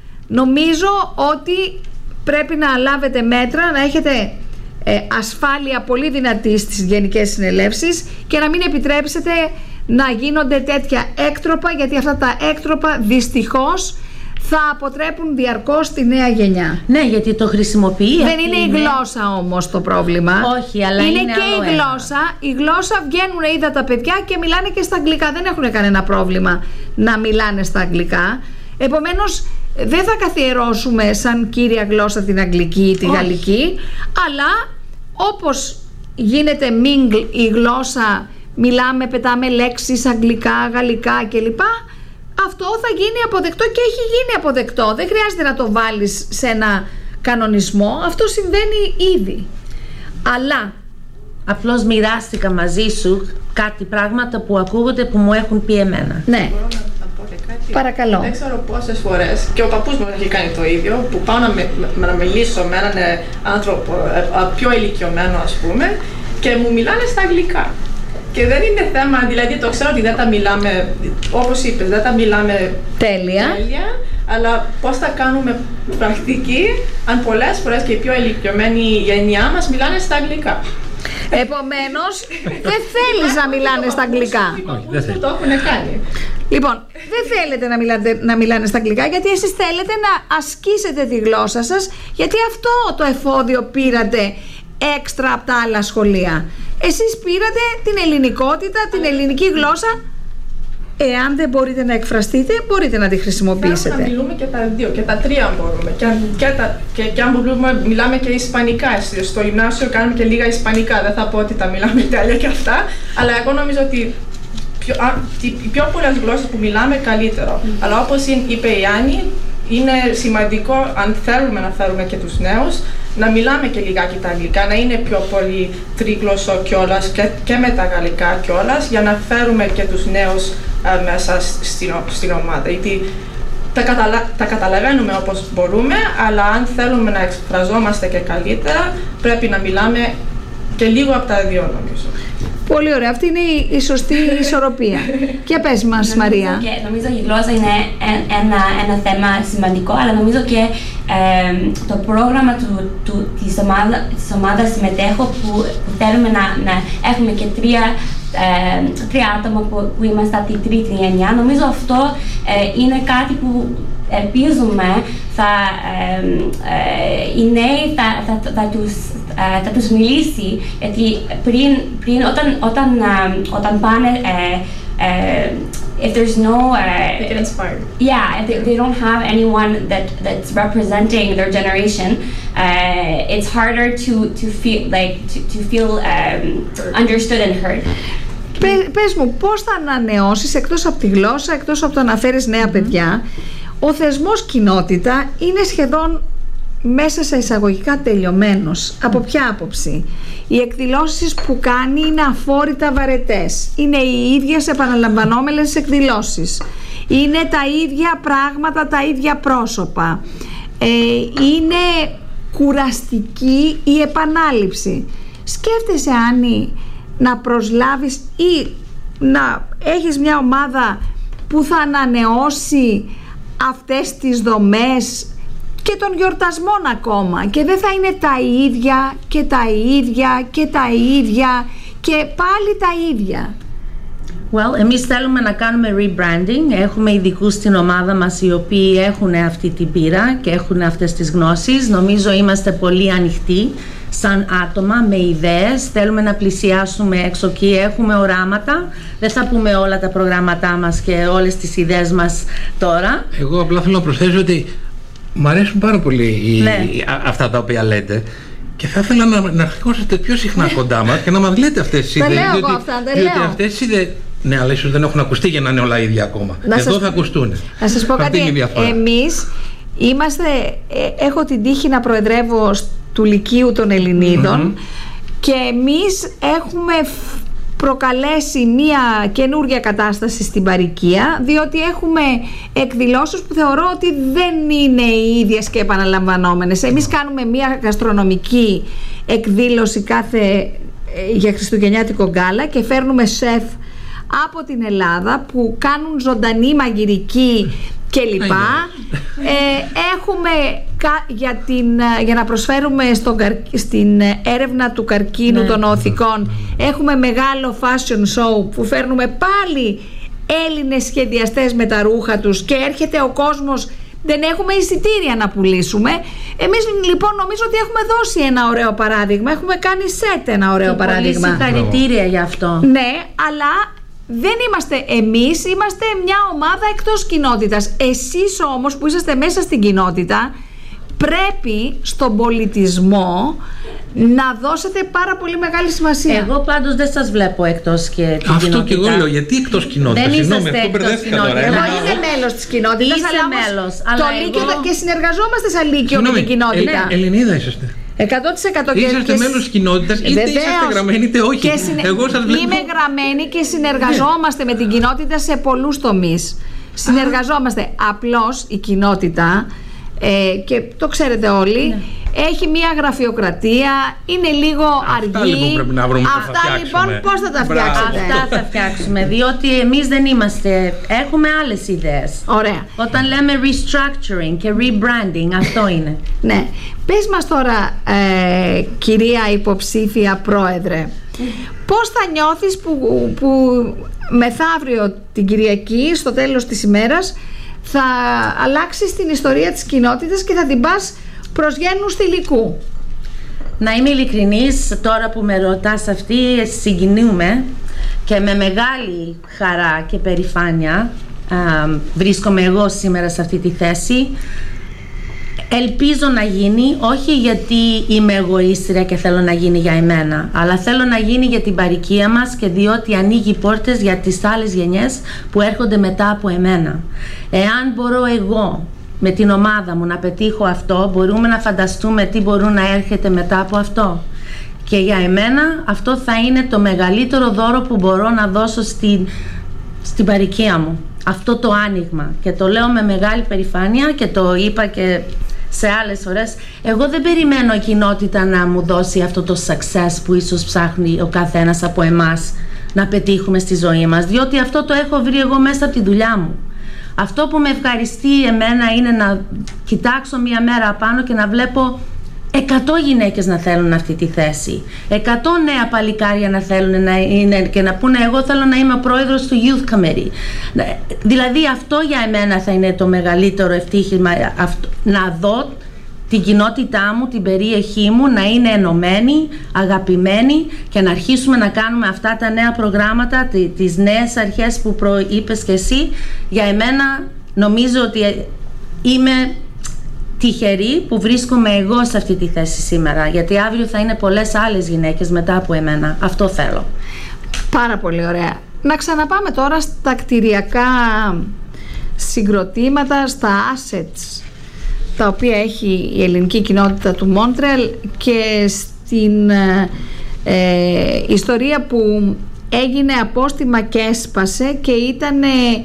S2: νομίζω ότι πρέπει να λάβετε μέτρα, να έχετε ασφάλεια πολύ δυνατή στις γενικές συνελεύσεις και να μην επιτρέψετε να γίνονται τέτοια έκτροπα, γιατί αυτά τα έκτροπα δυστυχώς θα αποτρέπουν διαρκώς τη νέα γενιά.
S3: Ναι, γιατί το χρησιμοποιεί.
S2: Δεν είναι η γλώσσα όμως το πρόβλημα.
S3: Όχι, αλλά
S2: είναι και η γλώσσα. Η γλώσσα βγαίνουν, είδα τα παιδιά και μιλάνε και στα αγγλικά. Δεν έχουν κανένα πρόβλημα να μιλάνε στα αγγλικά. Επομένως, δεν θα καθιερώσουμε σαν κύρια γλώσσα την αγγλική ή τη γαλλική, αλλά όπως γίνεται mingle η γλώσσα, μιλάμε, πετάμε λέξεις αγγλικά, γαλλικά κλπ. Αυτό θα γίνει αποδεκτό και έχει γίνει αποδεκτό. Δεν χρειάζεται να το βάλεις σε ένα κανονισμό. Αυτό συμβαίνει ήδη. Αλλά
S3: απλώς μοιράστηκα μαζί σου κάτι πράγματα που ακούγονται, που μου έχουν πει εμένα.
S2: Ναι.
S5: Μπορώ να πω και κάτι.
S2: Παρακαλώ.
S5: Δεν ξέρω πόσες φορές, και ο παππούς μου έχει κάνει το ίδιο, που πάω να μιλήσω με έναν άνθρωπο πιο ηλικιωμένο, ας πούμε, και μου μιλάνε στα αγγλικά. Και δεν είναι θέμα, δηλαδή το ξέρω ότι δεν τα μιλάμε, όπως είπες, δεν τα μιλάμε τέλεια, αλλά πώς θα κάνουμε πρακτική αν πολλές φορές και η πιο ηλικιωμένη γενιά μας μιλάνε στα αγγλικά.
S2: Επομένως, δεν θέλεις να μιλάνε στα αγγλικά.
S5: Όχι, δεν θέλει. Το έχουν κάνει.
S2: Λοιπόν, δεν θέλετε να μιλάνε στα αγγλικά, γιατί εσείς θέλετε να ασκήσετε τη γλώσσα σας, γιατί αυτό το εφόδιο πήρατε έξτρα από τα άλλα σχολεία. Εσείς πήρατε την ελληνικότητα, την ελληνική γλώσσα. Εάν δεν μπορείτε να εκφραστείτε, μπορείτε να τη χρησιμοποιήσετε.
S5: Θέλουμε να μιλούμε και τα δύο, και τα τρία μπορούμε. Και αν μπορούμε, μιλάμε και ισπανικά. Στο γυμνάσιο κάνουμε και λίγα ισπανικά. Δεν θα πω ότι τα μιλάμε τέλεια και αυτά, αλλά εγώ νομίζω ότι οι πιο πολλές γλώσσες που μιλάμε, καλύτερο. Αλλά όπως είπε η Άννη, είναι σημαντικό, αν θέλουμε να φέρουμε και τους νέους, να μιλάμε και λιγάκι τα αγγλικά, να είναι πιο πολύ τρίγλωσσο κιόλας και με τα γαλλικά κιόλας, για να φέρουμε και τους νέους μέσα στην ομάδα. Γιατί τα καταλαβαίνουμε όπως μπορούμε, αλλά αν θέλουμε να εκφραζόμαστε και καλύτερα, πρέπει να μιλάμε και λίγο από τα δύο, νομίζω.
S2: Πολύ ωραία. Αυτή είναι η σωστή ισορροπία. Και πες μας, Μαρία.
S6: Νομίζω η γλώσσα είναι ένα θέμα σημαντικό, αλλά νομίζω και το πρόγραμμα της ομάδας συμμετέχω, που θέλουμε να έχουμε και τρία άτομα που είμαστε από την τρίτη γενιά. Νομίζω αυτό είναι κάτι που ελπίζουμε οι νέοι θα τους μιλήσει, γιατί πριν όταν πάνε, if there's no
S5: they get inspired.
S6: Yeah, if they don't have anyone that's representing their generation, it's harder to feel understood and heard.
S2: Πες μου, πώς θα ανανεώσεις, εκτός από τη γλώσσα, εκτός από το να φέρεις νέα παιδιά, ο θεσμός κοινότητα είναι σχεδόν μέσα σε εισαγωγικά τελειωμένος. Από ποια άποψη? Οι εκδηλώσεις που κάνει είναι αφόρητα βαρετές. Είναι οι ίδιες επαναλαμβανόμενες εκδηλώσεις. Είναι τα ίδια πράγματα, τα ίδια πρόσωπα. Είναι κουραστική η επανάληψη. Σκέφτεσαι, Άννη, να προσλάβεις ή να έχεις μια ομάδα που θα ανανεώσει αυτές τις δομές και των γιορτασμών ακόμα, και δεν θα είναι τα ίδια και τα ίδια και τα ίδια και πάλι τα ίδια?
S3: Well, εμείς θέλουμε να κάνουμε rebranding. Έχουμε ειδικούς στην ομάδα μας οι οποίοι έχουν αυτή την πείρα και έχουν αυτές τις γνώσεις. Νομίζω είμαστε πολύ ανοιχτοί σαν άτομα, με ιδέες. Θέλουμε να πλησιάσουμε έξω εκεί, έχουμε οράματα. Δεν θα πούμε όλα τα προγράμματά μας και όλες τις ιδέες μας τώρα.
S4: Εγώ απλά θέλω να προσθέσω ότι μου αρέσουν πάρα πολύ αυτά τα οποία λέτε. Και θα ήθελα να ερχόσαστε πιο συχνά κοντά μας και να μας λέτε αυτές τις ιδέες. Διότι αυτές τις ιδέες, ναι, αλλά ίσως δεν έχουν ακουστεί για να είναι όλα ίδια ακόμα. Εδώ θα ακουστούν.
S2: Να σας πω κάτι. Εμείς έχω την τύχη να προεδρεύω του Λυκείου των Ελληνίδων και εμείς έχουμε προκαλέσει μια καινούργια κατάσταση στην παροικία, διότι έχουμε εκδηλώσεις που θεωρώ ότι δεν είναι οι ίδιες και επαναλαμβανόμενες. Εμείς κάνουμε μια γαστρονομική εκδήλωση για χριστουγεννιάτικο γκάλα και φέρνουμε σεφ από την Ελλάδα που κάνουν ζωντανή μαγειρική κλπ. Έχουμε για να προσφέρουμε στην έρευνα του καρκίνου των οθικών, έχουμε μεγάλο fashion show που φέρνουμε πάλι Έλληνες σχεδιαστές με τα ρούχα τους και έρχεται ο κόσμος. Δεν έχουμε εισιτήρια να πουλήσουμε. Εμείς λοιπόν νομίζω ότι έχουμε δώσει ένα ωραίο παράδειγμα. Έχουμε κάνει σετ ένα ωραίο παράδειγμα.
S3: Πολύ συγχαρητήρια γι' αυτό.
S2: Ναι, αλλά δεν είμαστε εμείς, είμαστε μια ομάδα εκτός κοινότητας. Εσείς όμως που είσαστε μέσα στην κοινότητα, πρέπει στον πολιτισμό να δώσετε πάρα πολύ μεγάλη σημασία.
S3: Εγώ πάντως δεν σας βλέπω εκτός και την
S4: αυτό
S3: κοινότητα.
S4: Και εγώ λέω, γιατί εκτός κοινότητας?
S3: Δεν
S4: Συγγνώμη,
S3: είσαστε
S4: αυτό μπερδεύτηκα τώρα.
S2: Εγώ είμαι μέλος της κοινότητας.
S3: Είσαι μέλος,
S2: αλλά το Λύκειο και συνεργαζόμαστε σαν Λύκειο με την κοινότητα.
S4: Ελληνίδα είσαστε.
S2: 100%
S4: είσαστε μέλος της κοινότητας, είτε είσαστε γραμμένοι είτε όχι. Εγώ σας βλέπω.
S2: Είμαι γραμμένη και συνεργαζόμαστε με την κοινότητα σε πολλούς τομείς. Συνεργαζόμαστε. Απλώς η κοινότητα, και το ξέρετε όλοι, έχει μια γραφειοκρατία, είναι λίγο αργή.
S4: Αυτά λοιπόν πρέπει να βρούμε.
S2: Αυτά λοιπόν πώς θα τα φτιάξετε?
S3: Αυτά θα φτιάξουμε, διότι εμείς δεν είμαστε, έχουμε άλλες ιδέες.
S2: Ωραία.
S3: Όταν λέμε restructuring και rebranding, αυτό είναι.
S2: Ναι. Πες μας τώρα, κυρία υποψήφια πρόεδρε, πώς θα νιώθεις που μεθαύριο την Κυριακή, στο τέλος της ημέρας, θα αλλάξεις την ιστορία της κοινότητας και θα την πας προς γένους θηλυκού?
S3: Να είμαι ειλικρινής, τώρα που με ρωτάς αυτή, συγκινούμε και με μεγάλη χαρά και περηφάνεια βρίσκομαι εγώ σήμερα σε αυτή τη θέση. Ελπίζω να γίνει, όχι γιατί είμαι εγωίστρια και θέλω να γίνει για εμένα, αλλά θέλω να γίνει για την παροικία μας και διότι ανοίγει πόρτες για τις άλλες γενιές που έρχονται μετά από εμένα. Εάν μπορώ εγώ με την ομάδα μου να πετύχω αυτό, μπορούμε να φανταστούμε τι μπορούν να έρχεται μετά από αυτό. Και για εμένα αυτό θα είναι το μεγαλύτερο δώρο που μπορώ να δώσω στην παροικία μου. Αυτό το άνοιγμα, και το λέω με μεγάλη περηφάνεια και το είπα και σε άλλες φορές. Εγώ δεν περιμένω η κοινότητα να μου δώσει αυτό το success που ίσως ψάχνει ο καθένας από εμάς να πετύχουμε στη ζωή μας, διότι αυτό το έχω βρει εγώ μέσα από τη δουλειά μου. Αυτό που με ευχαριστεί εμένα είναι να κοιτάξω μια μέρα απάνω και να βλέπω 100 γυναίκες να θέλουν αυτή τη θέση, 100 νέα παλικάρια να θέλουν να είναι και να πούνε εγώ θέλω να είμαι πρόεδρος του Youth Committee. Δηλαδή αυτό για εμένα θα είναι το μεγαλύτερο ευτύχημα, να δω την κοινότητά μου, την περιοχή μου να είναι ενωμένη, αγαπημένη και να αρχίσουμε να κάνουμε αυτά τα νέα προγράμματα, τις νέες αρχές που προείπες και εσύ. Για εμένα νομίζω ότι είμαι τυχερή που βρίσκομαι εγώ σε αυτή τη θέση σήμερα, γιατί αύριο θα είναι πολλές άλλες γυναίκες μετά από εμένα. Αυτό θέλω.
S2: Πάρα πολύ ωραία. Να ξαναπάμε τώρα στα κτηριακά συγκροτήματα, στα assets τα οποία έχει η ελληνική κοινότητα του Μόντρεαλ και στην ιστορία που έγινε απόστημα και έσπασε και ήταν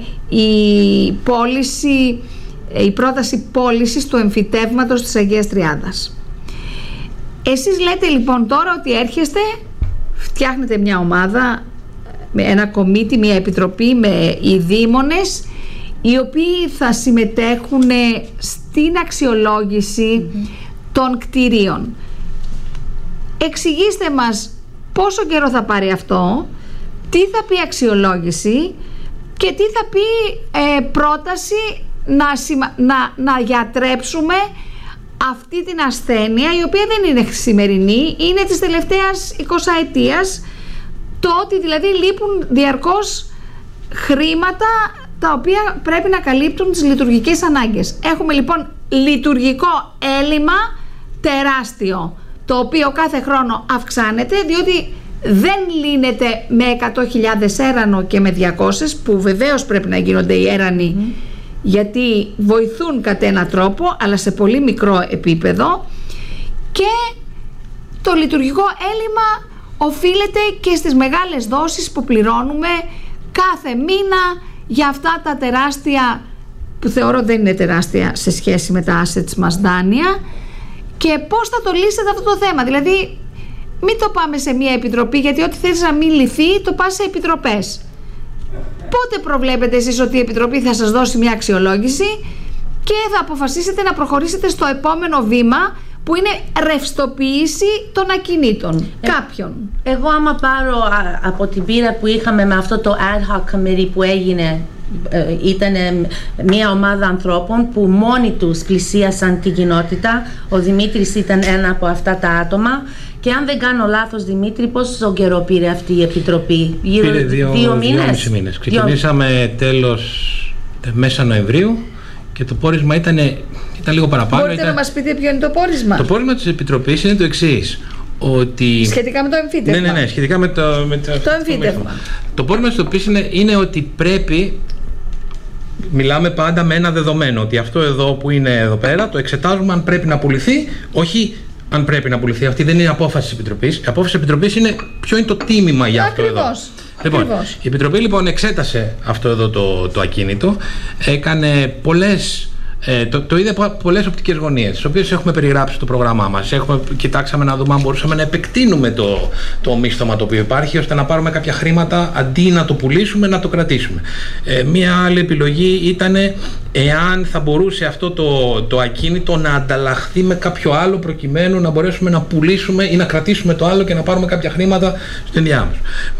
S2: η πρόταση πώλησης του εμφυτεύματος της Αγίας Τριάδας. Εσείς λέτε λοιπόν τώρα ότι έρχεστε, φτιάχνετε μια ομάδα, με ένα κομίτι, μια επιτροπή με οι δήμονες, οι οποίοι θα συμμετέχουν στην αξιολόγηση των κτηρίων. Εξηγήστε μας πόσο καιρό θα πάρει αυτό, τι θα πει αξιολόγηση και τι θα πει πρόταση να γιατρέψουμε αυτή την ασθένεια, η οποία δεν είναι σημερινή, είναι της τελευταίας 20 ετίας, το ότι δηλαδή λείπουν διαρκώς χρήματα τα οποία πρέπει να καλύπτουν τις λειτουργικές ανάγκες. Έχουμε λοιπόν λειτουργικό έλλειμμα τεράστιο, το οποίο κάθε χρόνο αυξάνεται, διότι δεν λύνεται με 100.000 έρανο και με 200, που βεβαίως πρέπει να γίνονται οι έρανοι γιατί βοηθούν κατά έναν τρόπο, αλλά σε πολύ μικρό επίπεδο, και το λειτουργικό έλλειμμα οφείλεται και στις μεγάλες δόσεις που πληρώνουμε κάθε μήνα για αυτά τα τεράστια, που θεωρώ δεν είναι τεράστια σε σχέση με τα assets μας, δάνεια. Και πώς θα το λύσετε αυτό το θέμα? Δηλαδή μην το πάμε σε μια επιτροπή, γιατί ό,τι θέλεις να μην λυθεί το πας σε επιτροπές. Πότε προβλέπετε εσείς ότι η επιτροπή θα σας δώσει μια αξιολόγηση και θα αποφασίσετε να προχωρήσετε στο επόμενο βήμα, που είναι ρευστοποίηση των ακινήτων κάποιων?
S3: Εγώ άμα πάρω από την πείρα που είχαμε με αυτό το ad hoc committee που έγινε, ήταν μια ομάδα ανθρώπων που μόνοι τους πλησίασαν την κοινότητα. Ο Δημήτρης ήταν ένα από αυτά τα άτομα, και αν δεν κάνω λάθος, Δημήτρη, πόσο καιρό πήρε αυτή η επιτροπή?
S4: Πήρε 2,5 μήνες. Ξεκινήσαμε μέσα Νοεμβρίου και το πόρισμα ήταν λίγο παραπάνω.
S2: Μπορείτε να μας πείτε ποιο είναι το πόρισμα?
S4: Το πόρισμα της επιτροπής είναι το εξής. Ότι...
S2: Σχετικά με το εμφύτευμα.
S4: Ναι, σχετικά με το
S2: εμφύτευμα.
S4: Το πόρισμα της επιτροπής είναι ότι πρέπει, μιλάμε πάντα με ένα δεδομένο, ότι αυτό εδώ που είναι εδώ πέρα το εξετάζουμε αν πρέπει να πουληθεί, όχι αν πρέπει να πουληθεί. Αυτή δεν είναι η απόφαση της επιτροπής. Η απόφαση της επιτροπής είναι ποιο είναι το τίμημα για αυτό εδώ. Λοιπόν, η επιτροπή λοιπόν εξέτασε αυτό εδώ το ακίνητο, έκανε πολλές... Το είδε από πολλές οπτικές γωνίες, τις οποίες έχουμε περιγράψει στο πρόγραμμά μας. Κοιτάξαμε να δούμε αν μπορούσαμε να επεκτείνουμε το μίσθωμα το οποίο υπάρχει, ώστε να πάρουμε κάποια χρήματα, αντί να το πουλήσουμε, να το κρατήσουμε. Μία άλλη επιλογή ήταν εάν θα μπορούσε αυτό το ακίνητο να ανταλλαχθεί με κάποιο άλλο, προκειμένου να μπορέσουμε να πουλήσουμε ή να κρατήσουμε το άλλο και να πάρουμε κάποια χρήματα στο ενδιάμεσο.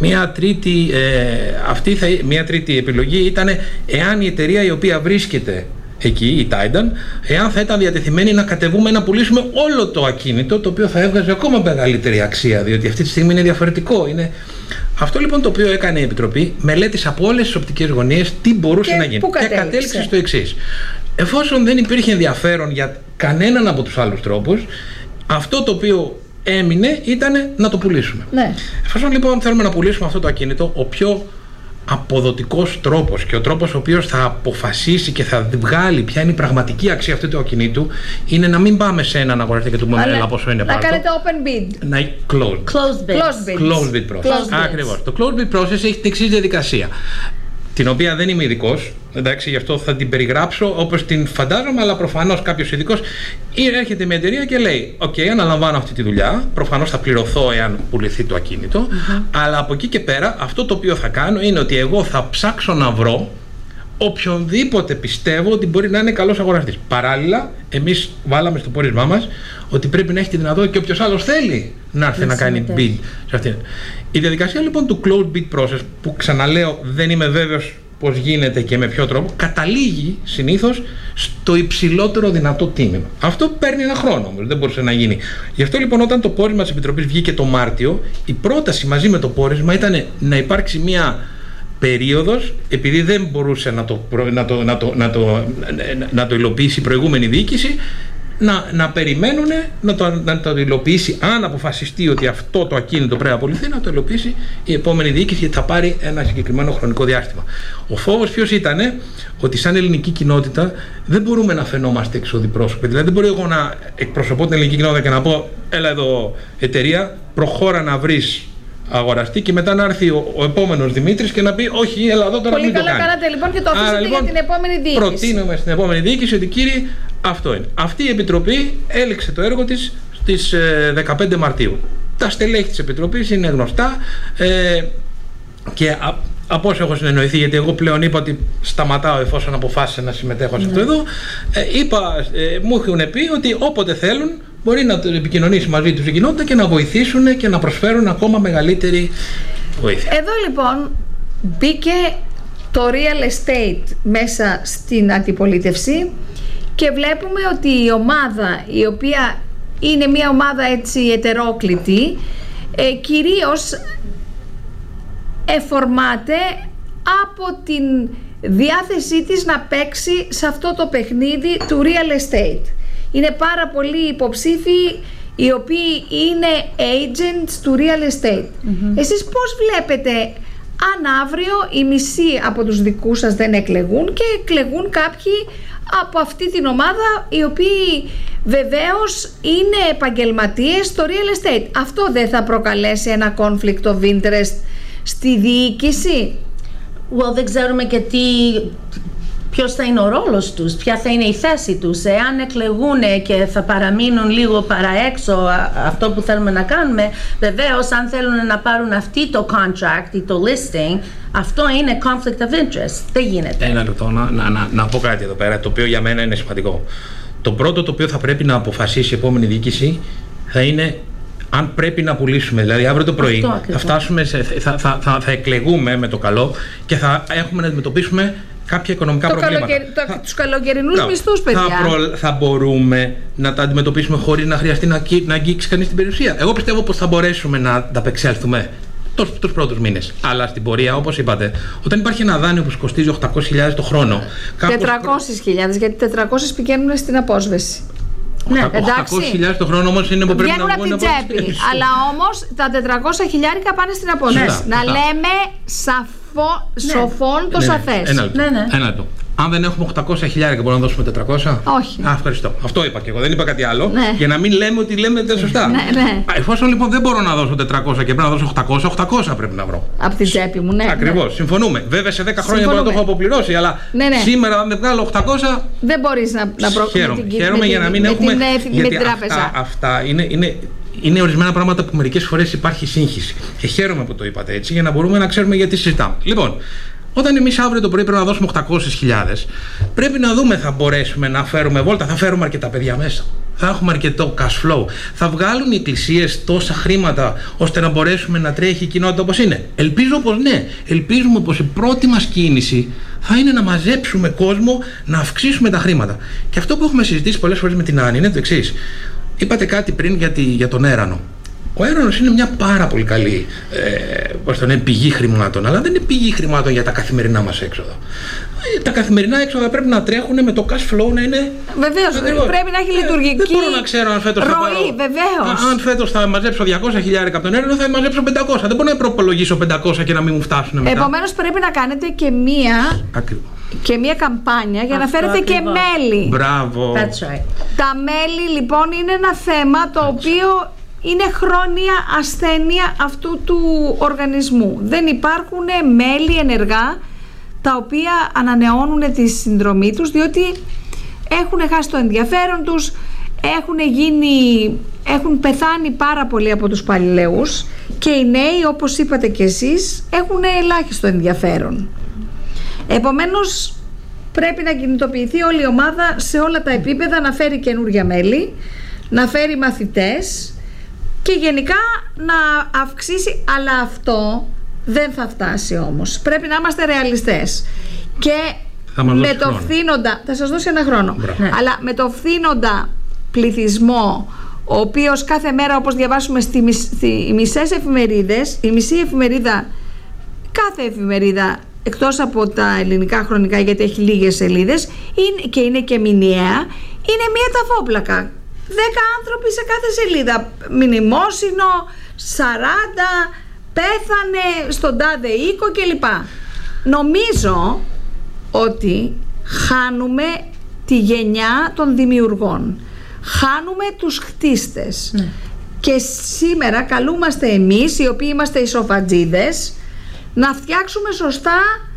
S4: Μία τρίτη επιλογή ήταν εάν η εταιρεία η οποία βρίσκεται εκεί, η Titan, εάν θα ήταν διατεθειμένη να κατεβούμε να πουλήσουμε όλο το ακίνητο, το οποίο θα έβγαζε ακόμα μεγαλύτερη αξία, διότι αυτή τη στιγμή είναι διαφορετικό. Αυτό λοιπόν το οποίο έκανε η Επιτροπή, μελέτησε από όλες τις οπτικές γωνίες τι μπορούσε να γίνει. Και κατέληξε στο εξής. Εφόσον δεν υπήρχε ενδιαφέρον για κανέναν από τους άλλους τρόπους, αυτό το οποίο έμεινε ήταν να το πουλήσουμε.
S2: Ναι.
S4: Εφόσον λοιπόν θέλουμε να πουλήσουμε αυτό το ακίνητο, ο πιο αποδοτικός τρόπος και ο τρόπος ο οποίος θα αποφασίσει και θα βγάλει ποια είναι η πραγματική αξία αυτού του ακινήτου είναι να μην πάμε σε έναν αγοραστή και του πούμε έλα πόσο είναι πάρτο.
S2: Να κάνετε open bid.
S4: Closed bid process. Ακριβώς. Το closed bid process έχει την εξής διαδικασία, την οποία δεν είμαι ειδικός, εντάξει, γι' αυτό θα την περιγράψω όπως την φαντάζομαι, αλλά προφανώς κάποιος ειδικός έρχεται μια εταιρεία και λέει «ΟΚ, αναλαμβάνω αυτή τη δουλειά, προφανώς θα πληρωθώ εάν πουληθεί το ακίνητο, αλλά από εκεί και πέρα αυτό το οποίο θα κάνω είναι ότι εγώ θα ψάξω να βρω οποιονδήποτε πιστεύω ότι μπορεί να είναι καλός αγοραστής». Παράλληλα, εμείς βάλαμε στο πόρισμά μας ότι πρέπει να έχει τη δυνατότητα και όποιος άλλος θέλει να έρθει να κάνει bid σε αυτήν. Η διαδικασία λοιπόν του closed bid process, που ξαναλέω δεν είμαι βέβαιος πώς γίνεται και με ποιο τρόπο, καταλήγει συνήθως στο υψηλότερο δυνατό τίμημα. Αυτό παίρνει ένα χρόνο όμως, δεν μπορούσε να γίνει. Γι' αυτό λοιπόν όταν το πόρισμα της Επιτροπής βγήκε το Μάρτιο, η πρόταση μαζί με το πόρισμα ήταν να υπάρξει μια περίοδος, επειδή δεν μπορούσε να το υλοποιήσει η προηγούμενη διοίκηση, να περιμένουν να το υλοποιήσει, αν αποφασιστεί ότι αυτό το ακίνητο πρέπει να απολυθεί, να το υλοποιήσει η επόμενη διοίκηση, γιατί θα πάρει ένα συγκεκριμένο χρονικό διάστημα. Ο φόβος ποιος ήτανε? Ότι σαν ελληνική κοινότητα δεν μπορούμε να φαινόμαστε εξωδιπρόσωποι. Δηλαδή δεν μπορώ εγώ να εκπροσωπώ την ελληνική κοινότητα και να πω έλα εδώ εταιρεία, προχώρα να βρεις αγοραστή, και μετά να έρθει ο επόμενος Δημήτρης και να πει όχι, έλα εδώ τώρα. Πολύ μην καλά το
S2: κάνατε λοιπόν και το αφήσετε για την επόμενη διοίκηση.
S4: Προτείνουμε στην επόμενη διοίκηση ότι κύριοι, αυτό είναι. Αυτή η Επιτροπή έληξε το έργο της στις 15 Μαρτίου. Τα στελέχη της Επιτροπής είναι γνωστά και από όσο έχω συνεννοηθεί, γιατί εγώ πλέον είπα ότι σταματάω εφόσον αποφάσισα να συμμετέχω σε αυτό εδώ, μου έχουν πει ότι όποτε θέλουν μπορεί να το επικοινωνήσει μαζί τους η κοινότητα και να βοηθήσουν και να προσφέρουν ακόμα μεγαλύτερη βοήθεια.
S2: Εδώ λοιπόν μπήκε το real estate μέσα στην αντιπολίτευση και βλέπουμε ότι η ομάδα, η οποία είναι μια ομάδα έτσι ετερόκλητη, κυρίως εφορμάται από την διάθεσή της να παίξει σε αυτό το παιχνίδι του real estate. Είναι πάρα πολλοί υποψήφοι οι οποίοι είναι agents του real estate. Εσείς πώς βλέπετε αν αύριο οι μισοί από τους δικούς σας δεν εκλεγούν και εκλεγούν κάποιοι από αυτή την ομάδα, οι οποίοι βεβαίως είναι επαγγελματίες στο real estate. Αυτό δεν θα προκαλέσει ένα conflict of interest στη διοίκηση?
S3: Δεν ξέρουμε και ποιος θα είναι ο ρόλος τους, ποια θα είναι η θέση τους. Εάν εκλεγούν και θα παραμείνουν λίγο παραέξω αυτό που θέλουμε να κάνουμε, βεβαίως αν θέλουν να πάρουν αυτή το contract ή το listing, αυτό είναι conflict of interest. Δεν γίνεται.
S4: Ένα λεπτό να πω κάτι εδώ πέρα, το οποίο για μένα είναι σημαντικό. Το πρώτο το οποίο θα πρέπει να αποφασίσει η επόμενη διοίκηση θα είναι αν πρέπει να πουλήσουμε. Δηλαδή αύριο το πρωί θα φτάσουμε, θα εκλεγούμε με το καλό και θα έχουμε να αντιμετωπίσουμε κάποια οικονομικά προβλήματα.
S2: Τους καλοκαιρινούς μισθούς, παιδιά.
S4: Θα μπορούμε να τα αντιμετωπίσουμε χωρίς να χρειαστεί να αγγίξει κανείς την περιουσία. Εγώ πιστεύω πως θα μπορέσουμε να ανταπεξέλθουμε τους πρώτους μήνες. Αλλά στην πορεία, όπως είπατε, όταν υπάρχει ένα δάνειο που κοστίζει 800.000 το χρόνο.
S2: 400.000, γιατί 400 πηγαίνουν στην απόσβεση.
S3: Ναι,
S4: 800.000 το χρόνο όμως είναι που πρέπει να βγουν
S2: από την τσέπη. Αλλά όμως τα 400.000 πάνε στην απόσβεση. Να λέμε σοφών το σαφές.
S4: Ένα λεπτό. Αν δεν έχουμε 800.000 μπορούμε να δώσουμε 400?
S2: Όχι.
S4: Ευχαριστώ. Αυτό είπα και εγώ. Δεν είπα κάτι άλλο. Για να μην λέμε ότι λέμε σωστά. Εφόσον λοιπόν δεν μπορώ να δώσω 400 και πρέπει να δώσω 800 πρέπει να βρω.
S2: Από την τσέπη μου, ναι.
S4: Ακριβώς. Συμφωνούμε. Βέβαια σε 10 χρόνια μπορώ να το έχω αποπληρώσει, αλλά σήμερα αν δεν βγάλω 800.
S2: Δεν μπορείς να προχωρήσεις.
S4: Χαίρομαι για να μην έχουμε.
S2: Με την τράπεζα.
S4: Αυτά είναι ορισμένα πράγματα που μερικές φορές υπάρχει σύγχυση. Και χαίρομαι που το είπατε έτσι, για να μπορούμε να ξέρουμε γιατί συζητάμε. Λοιπόν, όταν εμείς αύριο το πρωί πρέπει να δώσουμε 800.000, πρέπει να δούμε, θα μπορέσουμε να φέρουμε βόλτα, θα φέρουμε αρκετά παιδιά μέσα. Θα έχουμε αρκετό cash flow. Θα βγάλουν οι εκκλησίες τόσα χρήματα ώστε να μπορέσουμε να τρέχει η κοινότητα όπως είναι? Ελπίζω πως ναι. Ελπίζουμε πως η πρώτη μας κίνηση θα είναι να μαζέψουμε κόσμο, να αυξήσουμε τα χρήματα. Και αυτό που έχουμε συζητήσει πολλές φορές με την Άννη είναι το εξής. Είπατε κάτι πριν για τον έρανο. Ο έρανος είναι μια πάρα πολύ καλή πηγή χρημάτων, αλλά δεν είναι πηγή χρημάτων για τα καθημερινά μας έξοδα. Τα καθημερινά έξοδα πρέπει να τρέχουν με το cash flow να είναι.
S2: Βεβαίως, πρέπει να έχει λειτουργική ροή.
S4: Δεν μπορώ να ξέρω αν φέτος θα πάρω.
S2: Βεβαίως.
S4: Αν φέτος θα μαζέψω 200.000 από τον έρανο, θα μαζέψω 500. Δεν μπορώ να προπολογίσω 500 και να μην μου φτάσουν μετά.
S2: Επομένως, πρέπει να κάνετε και μία καμπάνια για να φέρετε και μέλη.
S4: Μπράβο.
S2: Τα μέλη λοιπόν είναι ένα θέμα το οποίο είναι χρόνια ασθένεια αυτού του οργανισμού. Δεν υπάρχουν μέλη ενεργά τα οποία ανανεώνουν τη συνδρομή τους, διότι έχουν χάσει το ενδιαφέρον τους, έχουν πεθάνει πάρα πολλοί από τους παλαιούς και οι νέοι, όπως είπατε και εσείς, έχουν ελάχιστο ενδιαφέρον. Επομένως πρέπει να κινητοποιηθεί όλη η ομάδα σε όλα τα επίπεδα, να φέρει καινούργια μέλη, να φέρει μαθητές και γενικά να αυξήσει, αλλά αυτό δεν θα φτάσει όμως. Πρέπει να είμαστε ρεαλιστές και με το φθήνοντα, θα σας δώσει ένα χρόνο, αλλά με το φθήνοντα πληθυσμό, ο οποίος κάθε μέρα, όπως διαβάσουμε οι μισές εφημερίδες, η μισή εφημερίδα, κάθε εφημερίδα εκτός από τα ελληνικά χρονικά, γιατί έχει λίγες σελίδες και είναι και μηνιαία, είναι μία ταφόπλακα. 10 άνθρωποι σε κάθε σελίδα. Μνημόσυνο, 40, πέθανε στον τάδε οίκο κλπ. Νομίζω ότι χάνουμε τη γενιά των δημιουργών. Χάνουμε τους χτίστες. Ναι. Και σήμερα καλούμαστε εμείς, οι οποίοι είμαστε οι σοφατζίδες, να φτιάξουμε σωστά.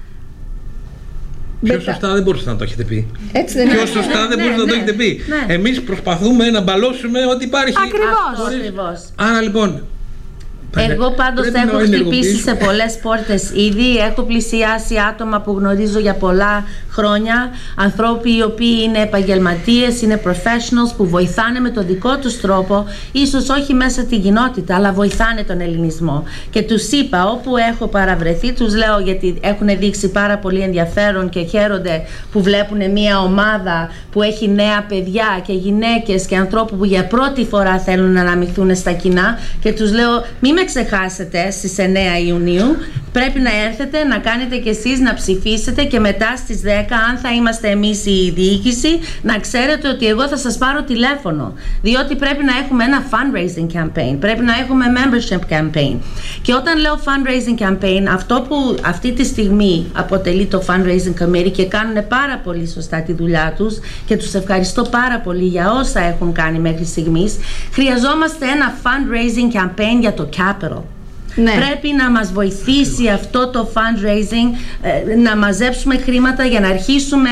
S4: Πιο σωστά δεν μπορούσατε να το έχετε πει.
S2: Έτσι δεν
S4: Πιο σωστά δεν μπορούσατε να το έχετε πει. Εμείς προσπαθούμε να μπαλώσουμε ό,τι υπάρχει.
S2: Ακριβώς.
S4: Άρα λοιπόν,
S3: εγώ πάντως έχω χτυπήσει σε πολλές πόρτες ήδη. Έχω πλησιάσει άτομα που γνωρίζω για πολλά χρόνια, ανθρώποι οι οποίοι είναι επαγγελματίες, είναι professionals, που βοηθάνε με τον δικό τους τρόπο, ίσως όχι μέσα στην κοινότητα, αλλά βοηθάνε τον ελληνισμό. Και τους είπα, όπου έχω παραβρεθεί, τους λέω, γιατί έχουν δείξει πάρα πολύ ενδιαφέρον και χαίρονται που βλέπουν μια ομάδα που έχει νέα παιδιά και γυναίκες και ανθρώπους που για πρώτη φορά θέλουν να αναμειχθούν στα κοινά, και τους λέω, μην με ξεχάσετε στις 9 Ιουνίου, Πρέπει να έρθετε, να κάνετε κι εσείς, να ψηφίσετε και μετά στις 10, αν θα είμαστε εμείς η διοίκηση, να ξέρετε ότι εγώ θα σας πάρω τηλέφωνο. Διότι πρέπει να έχουμε ένα fundraising campaign, πρέπει να έχουμε membership campaign. Και όταν λέω fundraising campaign, αυτό που αυτή τη στιγμή αποτελεί το fundraising committee και κάνουν πάρα πολύ σωστά τη δουλειά τους και τους ευχαριστώ πάρα πολύ για όσα έχουν κάνει μέχρι στιγμής, χρειαζόμαστε ένα fundraising campaign για το Capitol. Ναι. Πρέπει να μας βοηθήσει αυτό το fundraising, να μαζέψουμε χρήματα για να αρχίσουμε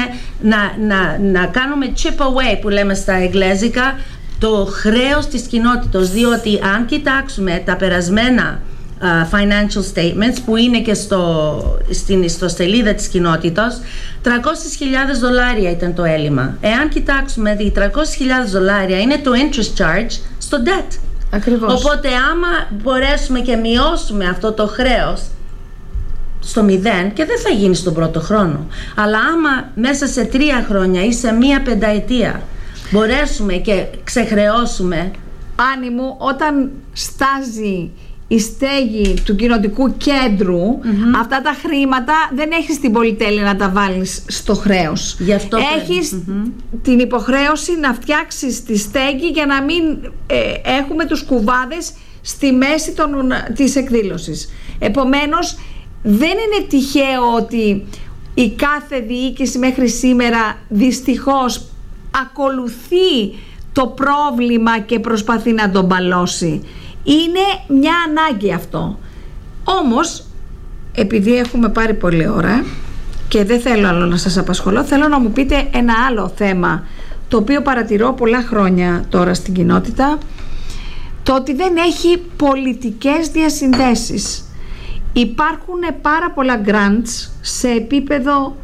S3: να κάνουμε chip away, που λέμε στα εγγλέζικα, το χρέος της κοινότητας. Διότι αν κοιτάξουμε τα περασμένα financial statements που είναι και στην ιστοσελίδα της κοινότητας, $300,000 ήταν το έλλειμμα. Εάν κοιτάξουμε, οι $300,000 είναι το interest charge στο debt. Ακριβώς. Οπότε άμα μπορέσουμε και μειώσουμε αυτό το χρέος στο 0, και δεν θα γίνει στον πρώτο χρόνο, αλλά άμα μέσα σε 3 χρόνια ή σε 1 πενταετία μπορέσουμε και ξεχρεώσουμε.
S2: Άννη μου, όταν στάζει η στέγη του κοινοτικού κέντρου, αυτά τα χρήματα δεν έχεις την πολυτέλεια να τα βάλεις στο χρέος.
S3: Γι' αυτό
S2: έχεις την υποχρέωση να φτιάξεις τη στέγη για να μην έχουμε τους κουβάδες στη μέση της εκδήλωσης. Επομένως, δεν είναι τυχαίο ότι η κάθε διοίκηση μέχρι σήμερα δυστυχώς ακολουθεί το πρόβλημα και προσπαθεί να τον μπαλώσει. Είναι μια ανάγκη αυτό. Όμως, επειδή έχουμε πάρει πολλή ώρα και δεν θέλω άλλο να σας απασχολώ, θέλω να μου πείτε ένα άλλο θέμα, το οποίο παρατηρώ πολλά χρόνια τώρα στην κοινότητα, το ότι δεν έχει πολιτικές διασυνδέσεις. Υπάρχουν πάρα πολλά grants σε επίπεδο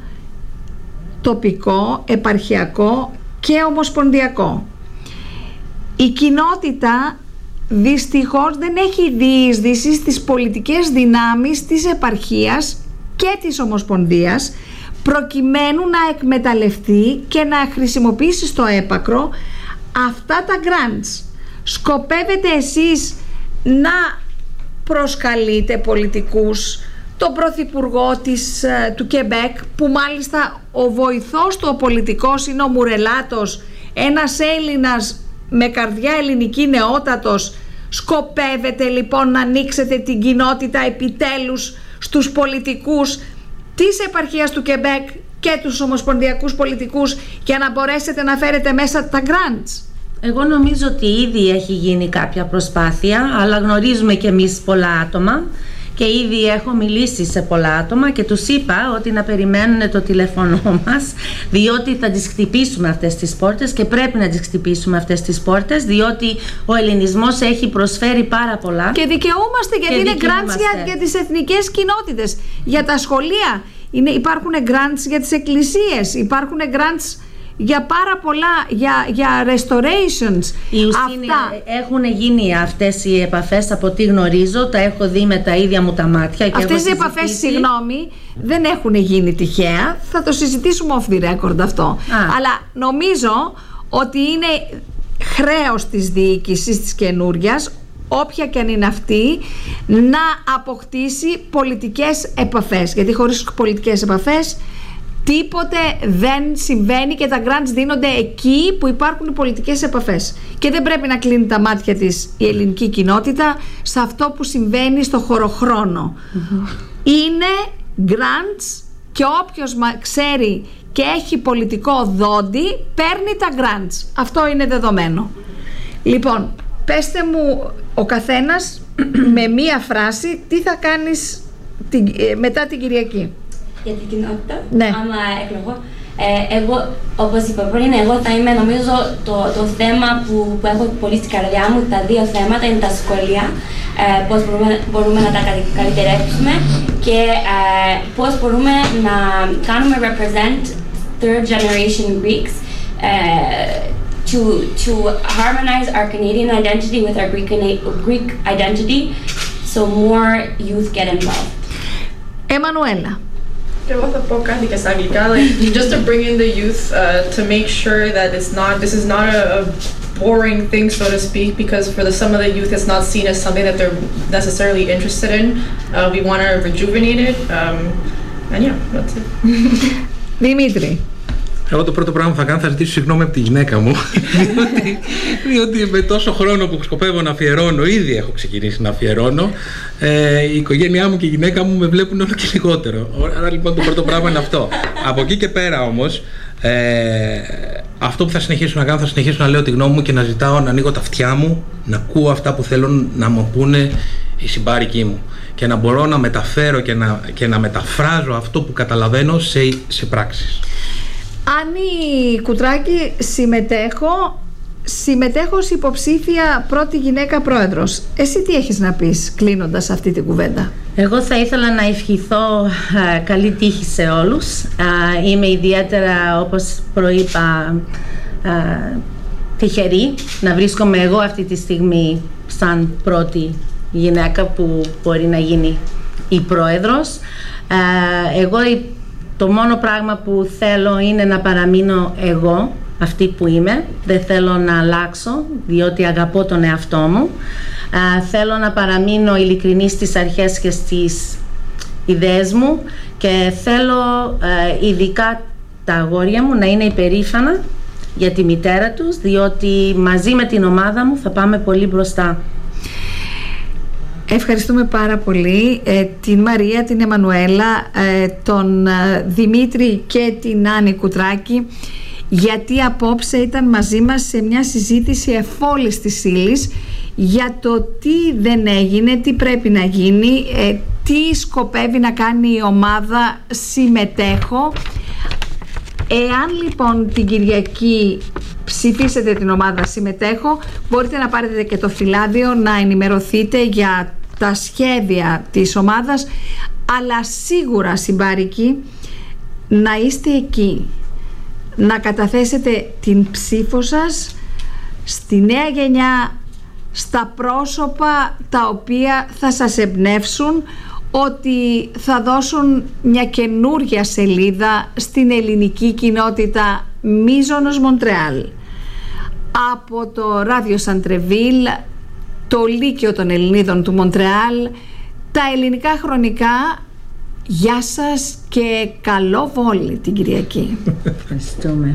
S2: τοπικό, επαρχιακό και ομοσπονδιακό. Η κοινότητα δυστυχώς δεν έχει διείσδυση στις πολιτικές δυνάμεις της επαρχίας και της ομοσπονδίας, προκειμένου να εκμεταλλευτεί και να χρησιμοποιήσει στο έπακρο αυτά τα grants. Σκοπεύετε εσείς να προσκαλείτε πολιτικούς, τον πρωθυπουργό του Κεμπέκ, που μάλιστα ο βοηθός του ο πολιτικός είναι ο Μουρελάτος, ένας Έλληνας με καρδιά ελληνική, νεότατος? Σκοπεύετε λοιπόν να ανοίξετε την κοινότητα επιτέλους στους πολιτικούς της επαρχίας του Κεμπέκ και τους ομοσπονδιακούς πολιτικούς για να μπορέσετε να φέρετε μέσα τα grants?
S3: Εγώ νομίζω ότι ήδη έχει γίνει κάποια προσπάθεια, αλλά γνωρίζουμε και εμείς πολλά άτομα και ήδη έχω μιλήσει σε πολλά άτομα και τους είπα ότι να περιμένουν το τηλέφωνο μας, διότι θα τις χτυπήσουμε αυτές τις πόρτες και πρέπει να τις χτυπήσουμε αυτές τις πόρτες, διότι ο ελληνισμός έχει προσφέρει πάρα πολλά.
S2: Και δικαιούμαστε, γιατί είναι grants για τις εθνικές κοινότητες, για τα σχολεία, υπάρχουν grants για τις εκκλησίες, υπάρχουν grants για πάρα πολλά, για restorations.
S3: Έχουν γίνει αυτές οι επαφές από ό,τι γνωρίζω, τα έχω δει με τα ίδια μου τα μάτια. Και
S2: αυτές οι επαφές, συγγνώμη, δεν έχουν γίνει τυχαία. Θα το συζητήσουμε off the record αυτό. Αλλά νομίζω ότι είναι χρέος της διοίκησης της καινούριας, όποια και αν είναι αυτή, να αποκτήσει πολιτικές επαφές. Γιατί χωρίς πολιτικές επαφές τίποτε δεν συμβαίνει και τα grants δίνονται εκεί που υπάρχουν οι πολιτικές επαφές. Και δεν πρέπει να κλείνει τα μάτια της η ελληνική κοινότητα σε αυτό που συμβαίνει στο χωροχρόνο. Είναι grants και όποιος ξέρει και έχει πολιτικό δόντι παίρνει τα grants. Αυτό είναι δεδομένο. Λοιπόν, πέστε μου ο καθένας με μία φράση τι θα κάνεις μετά την Κυριακή.
S6: Για την κοινότητα,
S2: ναι.
S6: Άμα εκλογώ. Εγώ, όπως είπα πριν, εγώ θα είμαι, νομίζω, το θέμα που έχω πολύ στην καρδιά μου, τα δύο θέματα είναι τα σχολεία, πώς μπορούμε να τα καλυτερεύσουμε και πώς μπορούμε να κάνουμε represent third generation Greeks to harmonize our Canadian identity with our Greek identity, so more youth get involved.
S2: Εμμανουέλα.
S5: Και εγώ θα πω κάτι και στα αγγλικά, like just to bring in the youth, to make sure that this is not a boring thing, so to speak, because for some of the youth it's not seen as something that they're necessarily interested in. We want to rejuvenate it, and yeah, that's it.
S2: Δημήτρη.
S4: Εγώ το πρώτο πράγμα που θα κάνω, θα ζητήσω συγγνώμη από τη γυναίκα μου, διότι με τόσο χρόνο που σκοπεύω να αφιερώνω, ήδη έχω ξεκινήσει να αφιερώνω, η οικογένειά μου και η γυναίκα μου με βλέπουν όλο και λιγότερο. Άρα λοιπόν το πρώτο πράγμα είναι αυτό. Από εκεί και πέρα όμως, αυτό που θα συνεχίσω να κάνω, θα συνεχίσω να λέω τη γνώμη μου και να ζητάω να ανοίγω τα αυτιά μου, να ακούω αυτά που θέλουν να μου πούνε οι συμπάρικοι μου και να μπορώ να μεταφέρω και να μεταφράζω αυτό που καταλαβαίνω σε πράξεις.
S2: Άννη Κουτράκη, συμμετέχω ως υποψήφια πρώτη γυναίκα πρόεδρος. Εσύ τι έχεις να πεις κλείνοντας αυτή την κουβέντα?
S3: Εγώ θα ήθελα να ευχηθώ καλή τύχη σε όλους. Είμαι ιδιαίτερα, όπως προείπα, τυχερή να βρίσκομαι εγώ αυτή τη στιγμή σαν πρώτη γυναίκα που μπορεί να γίνει η πρόεδρος. Εγώ το μόνο πράγμα που θέλω είναι να παραμείνω εγώ αυτή που είμαι. Δεν θέλω να αλλάξω, διότι αγαπώ τον εαυτό μου. Θέλω να παραμείνω ειλικρινής στις αρχές και στις ιδέες μου και θέλω ειδικά τα αγόρια μου να είναι υπερήφανα για τη μητέρα τους, διότι μαζί με την ομάδα μου θα πάμε πολύ μπροστά.
S2: Ευχαριστούμε πάρα πολύ την Μαρία, την Εμμανουέλα, τον Δημήτρη και την Άννη Κουτράκη, γιατί απόψε ήταν μαζί μας σε μια συζήτηση εφόλης της ύλης για το τι δεν έγινε, τι πρέπει να γίνει, τι σκοπεύει να κάνει η ομάδα Συμμετέχω. Εάν λοιπόν την Κυριακή ψηφίσετε την ομάδα Συμμετέχω, μπορείτε να πάρετε και το φυλάδιο να ενημερωθείτε για τα σχέδια της ομάδας, αλλά σίγουρα συμπάρικοι να είστε εκεί, να καταθέσετε την ψήφο σας στη νέα γενιά, στα πρόσωπα τα οποία θα σας εμπνεύσουν, ότι θα δώσουν μια καινούργια σελίδα στην ελληνική κοινότητα Μίζωνος Μοντρεάλ. Από το Ράδιο Σαντρεβίλ, το Λύκειο των Ελληνίδων του Μοντρεάλ, τα ελληνικά χρονικά, γεια σας και καλό βόλι την Κυριακή.
S3: Ευχαριστούμε.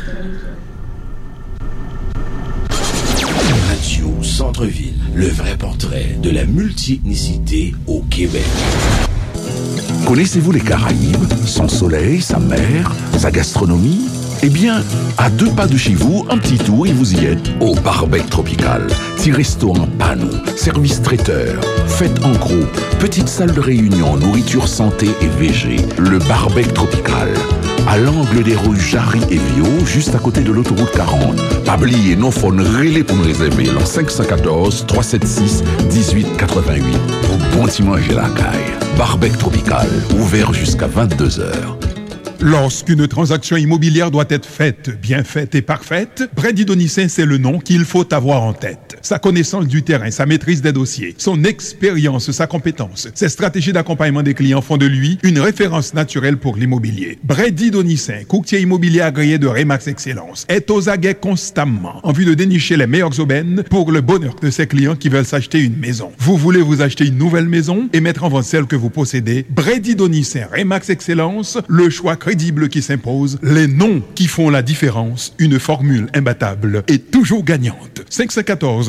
S7: Radio Centre-Ville, le vrai portrait de la multiethnicité au Québec.
S8: Connaissez-vous les Caraïbes, son soleil, sa mer, sa gastronomie? Eh bien, à 2 pas de chez vous, un petit tour et vous y êtes. Au Barbec Tropical, petit restaurant panneau, service traiteur, fête en groupe, petite salle de réunion, nourriture santé et végé. Le Barbec Tropical, à l'angle des rues Jarry et Viau, juste à côté de l'autoroute 40. Pas oublier, nos phones relais pour nous réserver, l'an 514 376 1888. Pour bon dimanche à la caille. Barbec Tropical, ouvert jusqu'à 22h.
S9: Lorsqu'une transaction immobilière doit être faite, bien faite et parfaite, Brady Donicin, c'est le nom qu'il faut avoir en tête. Sa connaissance du terrain, sa maîtrise des dossiers, son expérience, sa compétence, ses stratégies d'accompagnement des clients font de lui une référence naturelle pour l'immobilier. Brady Donicin, courtier immobilier agréé de Remax Excellence, est aux aguets constamment en vue de dénicher les meilleures aubaines pour le bonheur de ses clients qui veulent s'acheter une maison. Vous voulez vous acheter une nouvelle maison et mettre en vente celle que vous possédez? Brady Donicin, Remax Excellence, le choix crédible qui s'impose, les noms qui font la différence, une formule imbattable et toujours gagnante. 514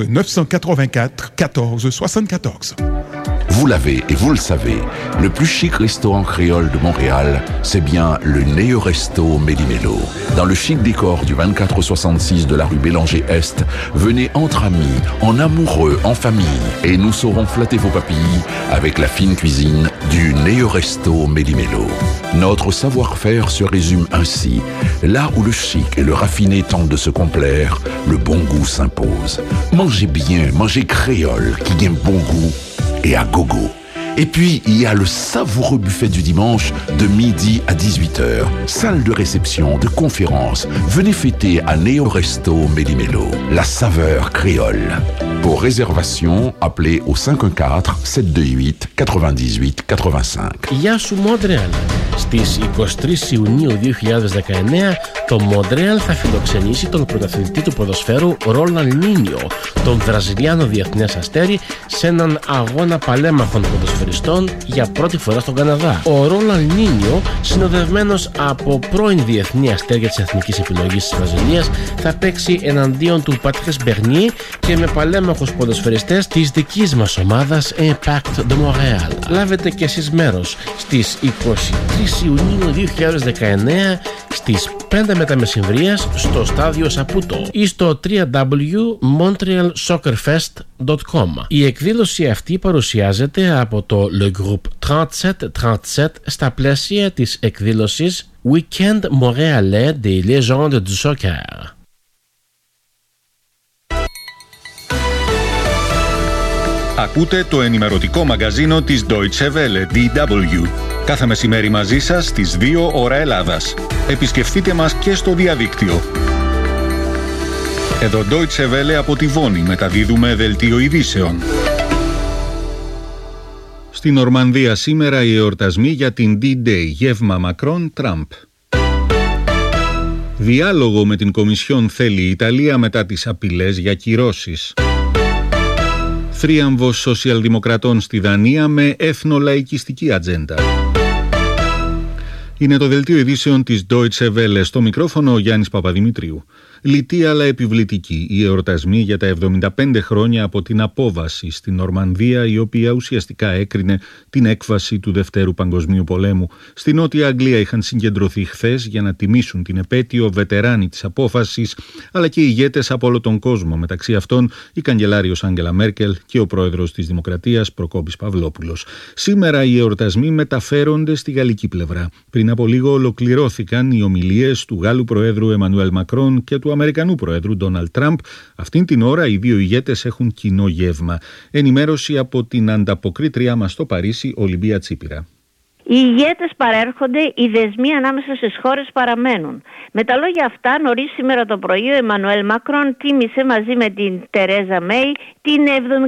S9: 984 14 74.
S8: Vous l'avez et vous le savez, le plus chic restaurant créole de Montréal, c'est bien le Neo Resto Méli-Mélo. Dans le chic décor du 2466 de la rue Bélanger-Est, venez entre amis, en amoureux, en famille, et nous saurons flatter vos papilles avec la fine cuisine du Neo Resto Méli-Mélo. Notre savoir-faire se résume ainsi. Là où le chic et le raffiné tentent de se complaire, le bon goût s'impose. Mangez bien, mangez créole qui gagne bon goût et à gogo. Et puis, il y a le savoureux buffet du dimanche de midi à 18h. Salle de réception, de conférence. Venez fêter à Neo Resto Méli-Mélo. La saveur créole. Pour réservation, appelez au 514-728-98-85.
S1: Γεια σου Μόντρεαλ. Στις 23 Ιουνίου 2019 το Μόντρεαλ θα φιλοξενήσει τον πρωταθλητή του ποδοσφαίρου Ρόλαν Νίνιο, τον Βραζιλιάνο διεθνές αστέρι, σε έναν αγώνα παλέμαχων ποδοσφαιριστών για πρώτη φορά στον Καναδά. Ο Ρόλαν Νίνιο, συνοδευμένος από πρώην διεθνή αστέρια της εθνικής επιλογής της Βραζιλίας, θα παίξει εναντίον του Πατρίς Μπερνιέ και με παλέμαχους ποδοσφαιριστές της δικής μας ομάδας Impact de Montréal. Λάβετε και εσείς μέρος στις 23 Ιουνίου 2019 στις 5 μετά μεσημβρίας στο στάδιο Σαπούτο ή στο www.montrealsoccerfest.com. Η εκδήλωση αυτή παρουσιάζεται από το Le Groupe 3737 στα πλαίσια της εκδήλωσης Weekend Montréalais des Légendes du Soccer.
S10: Ακούτε το ενημερωτικό μαγκαζίνο της Deutsche Welle, DW. Κάθε μεσημέρι μαζί σας στις 2 ώρα Ελλάδας. Επισκεφτείτε μας και στο διαδίκτυο. Εδώ Deutsche Welle από τη Βόνη μεταδίδουμε δελτίο ειδήσεων. Στην Νορμανδία σήμερα οι εορτασμοί για την D-Day, γεύμα Μακρόν-Τραμπ. Διάλογο με την Κομισιόν θέλει η Ιταλία μετά τις απειλές για κυρώσεις. Θρίαμβος σοσιαλδημοκρατών στη Δανία με εθνολαϊκιστική ατζέντα. Είναι το δελτίο ειδήσεων της Deutsche Welle. Στο μικρόφωνο ο Γιάννης Παπαδημητρίου. Λιτή αλλά επιβλητική οι εορτασμοί για τα 75 χρόνια από την απόβαση στην Νορμανδία, η οποία ουσιαστικά έκρινε την έκβαση του Δευτέρου Παγκοσμίου Πολέμου. Στη Νότια Αγγλία είχαν συγκεντρωθεί χθες για να τιμήσουν την επέτειο βετεράνοι της απόφασης, αλλά και ηγέτες από όλο τον κόσμο, μεταξύ αυτών η καγκελάριος Άγγελα Μέρκελ και ο πρόεδρος της Δημοκρατίας Προκόπης Παυλόπουλος. Σήμερα οι εορτασμοί μεταφέρονται στη γαλλική πλευρά. Πριν από λίγο ολοκληρώθηκαν οι ομιλίες του Γάλλου Προέδρου Εμμανουέλ Μακρόν και του Αμερικανού Προέδρου Ντόναλντ Τραμπ. Αυτήν την ώρα οι δύο ηγέτες έχουν κοινό γεύμα. Ενημέρωση από την ανταποκρίτριά μας στο Παρίσι, Ολυμπία Τσίπηρα.
S11: Οι ηγέτες παρέρχονται, οι δεσμοί ανάμεσα στις χώρες παραμένουν. Με τα λόγια αυτά, νωρίς σήμερα το πρωί, ο Εμμανουέλ Μακρόν τίμησε μαζί με την Τερέζα Μέη την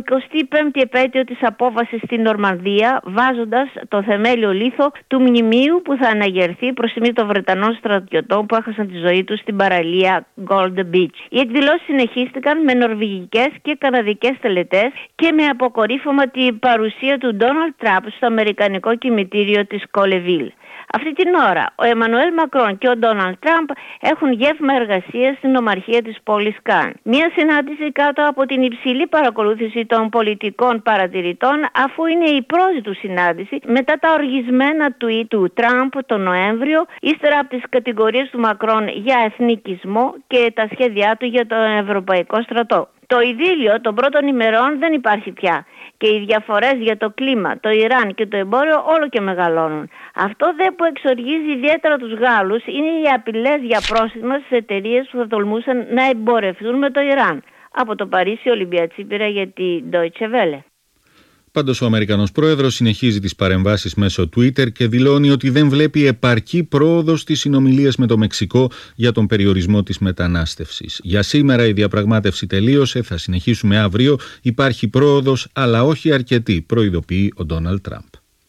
S11: 75η επέτειο της απόβασης στην Νορμανδία, βάζοντας το θεμέλιο λίθο του μνημείου που θα αναγερθεί προς τιμή των Βρετανών στρατιωτών που έχασαν τη ζωή τους στην παραλία Golden Beach. Οι εκδηλώσεις συνεχίστηκαν με νορβηγικές και καναδικές τελετές και με αποκορύφωμα την παρουσία του Ντόναλντ Τραμπ στο αμερικανικό κημητήριο της Κολεβίλ. Αυτή την ώρα, ο Εμμανουέλ Μακρόν και ο Ντόναλντ Τραμπ έχουν γεύμα εργασίας στην ομαρχία της πόλης Καν. Μια συνάντηση κάτω από την υψηλή παρακολούθηση των πολιτικών παρατηρητών, αφού είναι η πρώτη του συνάντηση μετά τα οργισμένα tweet του Τραμπ τον Νοέμβριο, ύστερα από τις κατηγορίες του Μακρόν για εθνικισμό και τα σχέδιά του για τον Ευρωπαϊκό στρατό. Το ειδήλιο των πρώτων ημερών δεν υπάρχει πια και οι διαφορές για το κλίμα, το Ιράν και το εμπόριο όλο και μεγαλώνουν. Αυτό δε που εξοργίζει ιδιαίτερα τους Γάλλους είναι οι απειλές για πρόστιμα στις εταιρείες που θα τολμούσαν να εμπορευτούν με το Ιράν. Από το Παρίσι, Ολυμπία Τσίπηρα για τη Deutsche Welle.
S10: Πάντως ο Αμερικανός πρόεδρος συνεχίζει τις παρεμβάσεις μέσω Twitter και δηλώνει ότι δεν βλέπει επαρκή πρόοδο στις συνομιλίες με το Μεξικό για τον περιορισμό της μετανάστευσης. Για σήμερα η διαπραγμάτευση τελείωσε, θα συνεχίσουμε αύριο, υπάρχει πρόοδος αλλά όχι αρκετή, προειδοποιεί ο Ντόναλντ Τραμπ.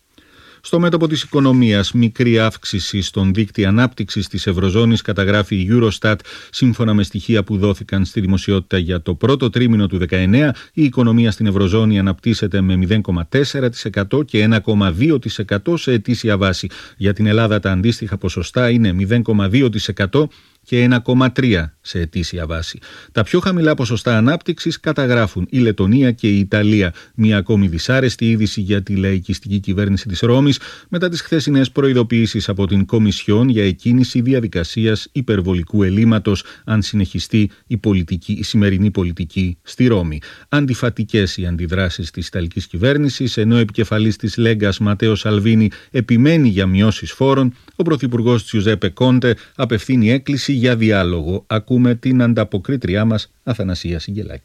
S10: Στο μέτωπο της οικονομίας, μικρή αύξηση στον δείκτη ανάπτυξης της Ευρωζώνης καταγράφει η Eurostat. Σύμφωνα με στοιχεία που δόθηκαν στη δημοσιότητα για το πρώτο τρίμηνο του 2019, η οικονομία στην Ευρωζώνη αναπτύσσεται με 0,4% και 1,2% σε ετήσια βάση. Για την Ελλάδα τα αντίστοιχα ποσοστά είναι 0,2% και 1,3% σε ετήσια βάση. Τα πιο χαμηλά ποσοστά ανάπτυξης καταγράφουν η Λετονία και η Ιταλία. Μια ακόμη δυσάρεστη είδηση για τη λαϊκιστική κυβέρνηση της Ρώμης μετά τις χθεσινές προειδοποιήσεις από την Κομισιόν για εκκίνηση διαδικασίας υπερβολικού ελλείμματος αν συνεχιστεί η σημερινή πολιτική στη Ρώμη. Αντιφατικές οι αντιδράσεις της Ιταλικής κυβέρνησης, ενώ ο επικεφαλής της Λέγκας Ματέο Σαλβίνι επιμένει για μειώσεις φόρων, ο πρωθυπουργός Τζουζέπε Κόντε απευθύνει έκκληση για διάλογο. Ακούμε την ανταποκρίτριά μας Αθανασία Σιγγελάκη.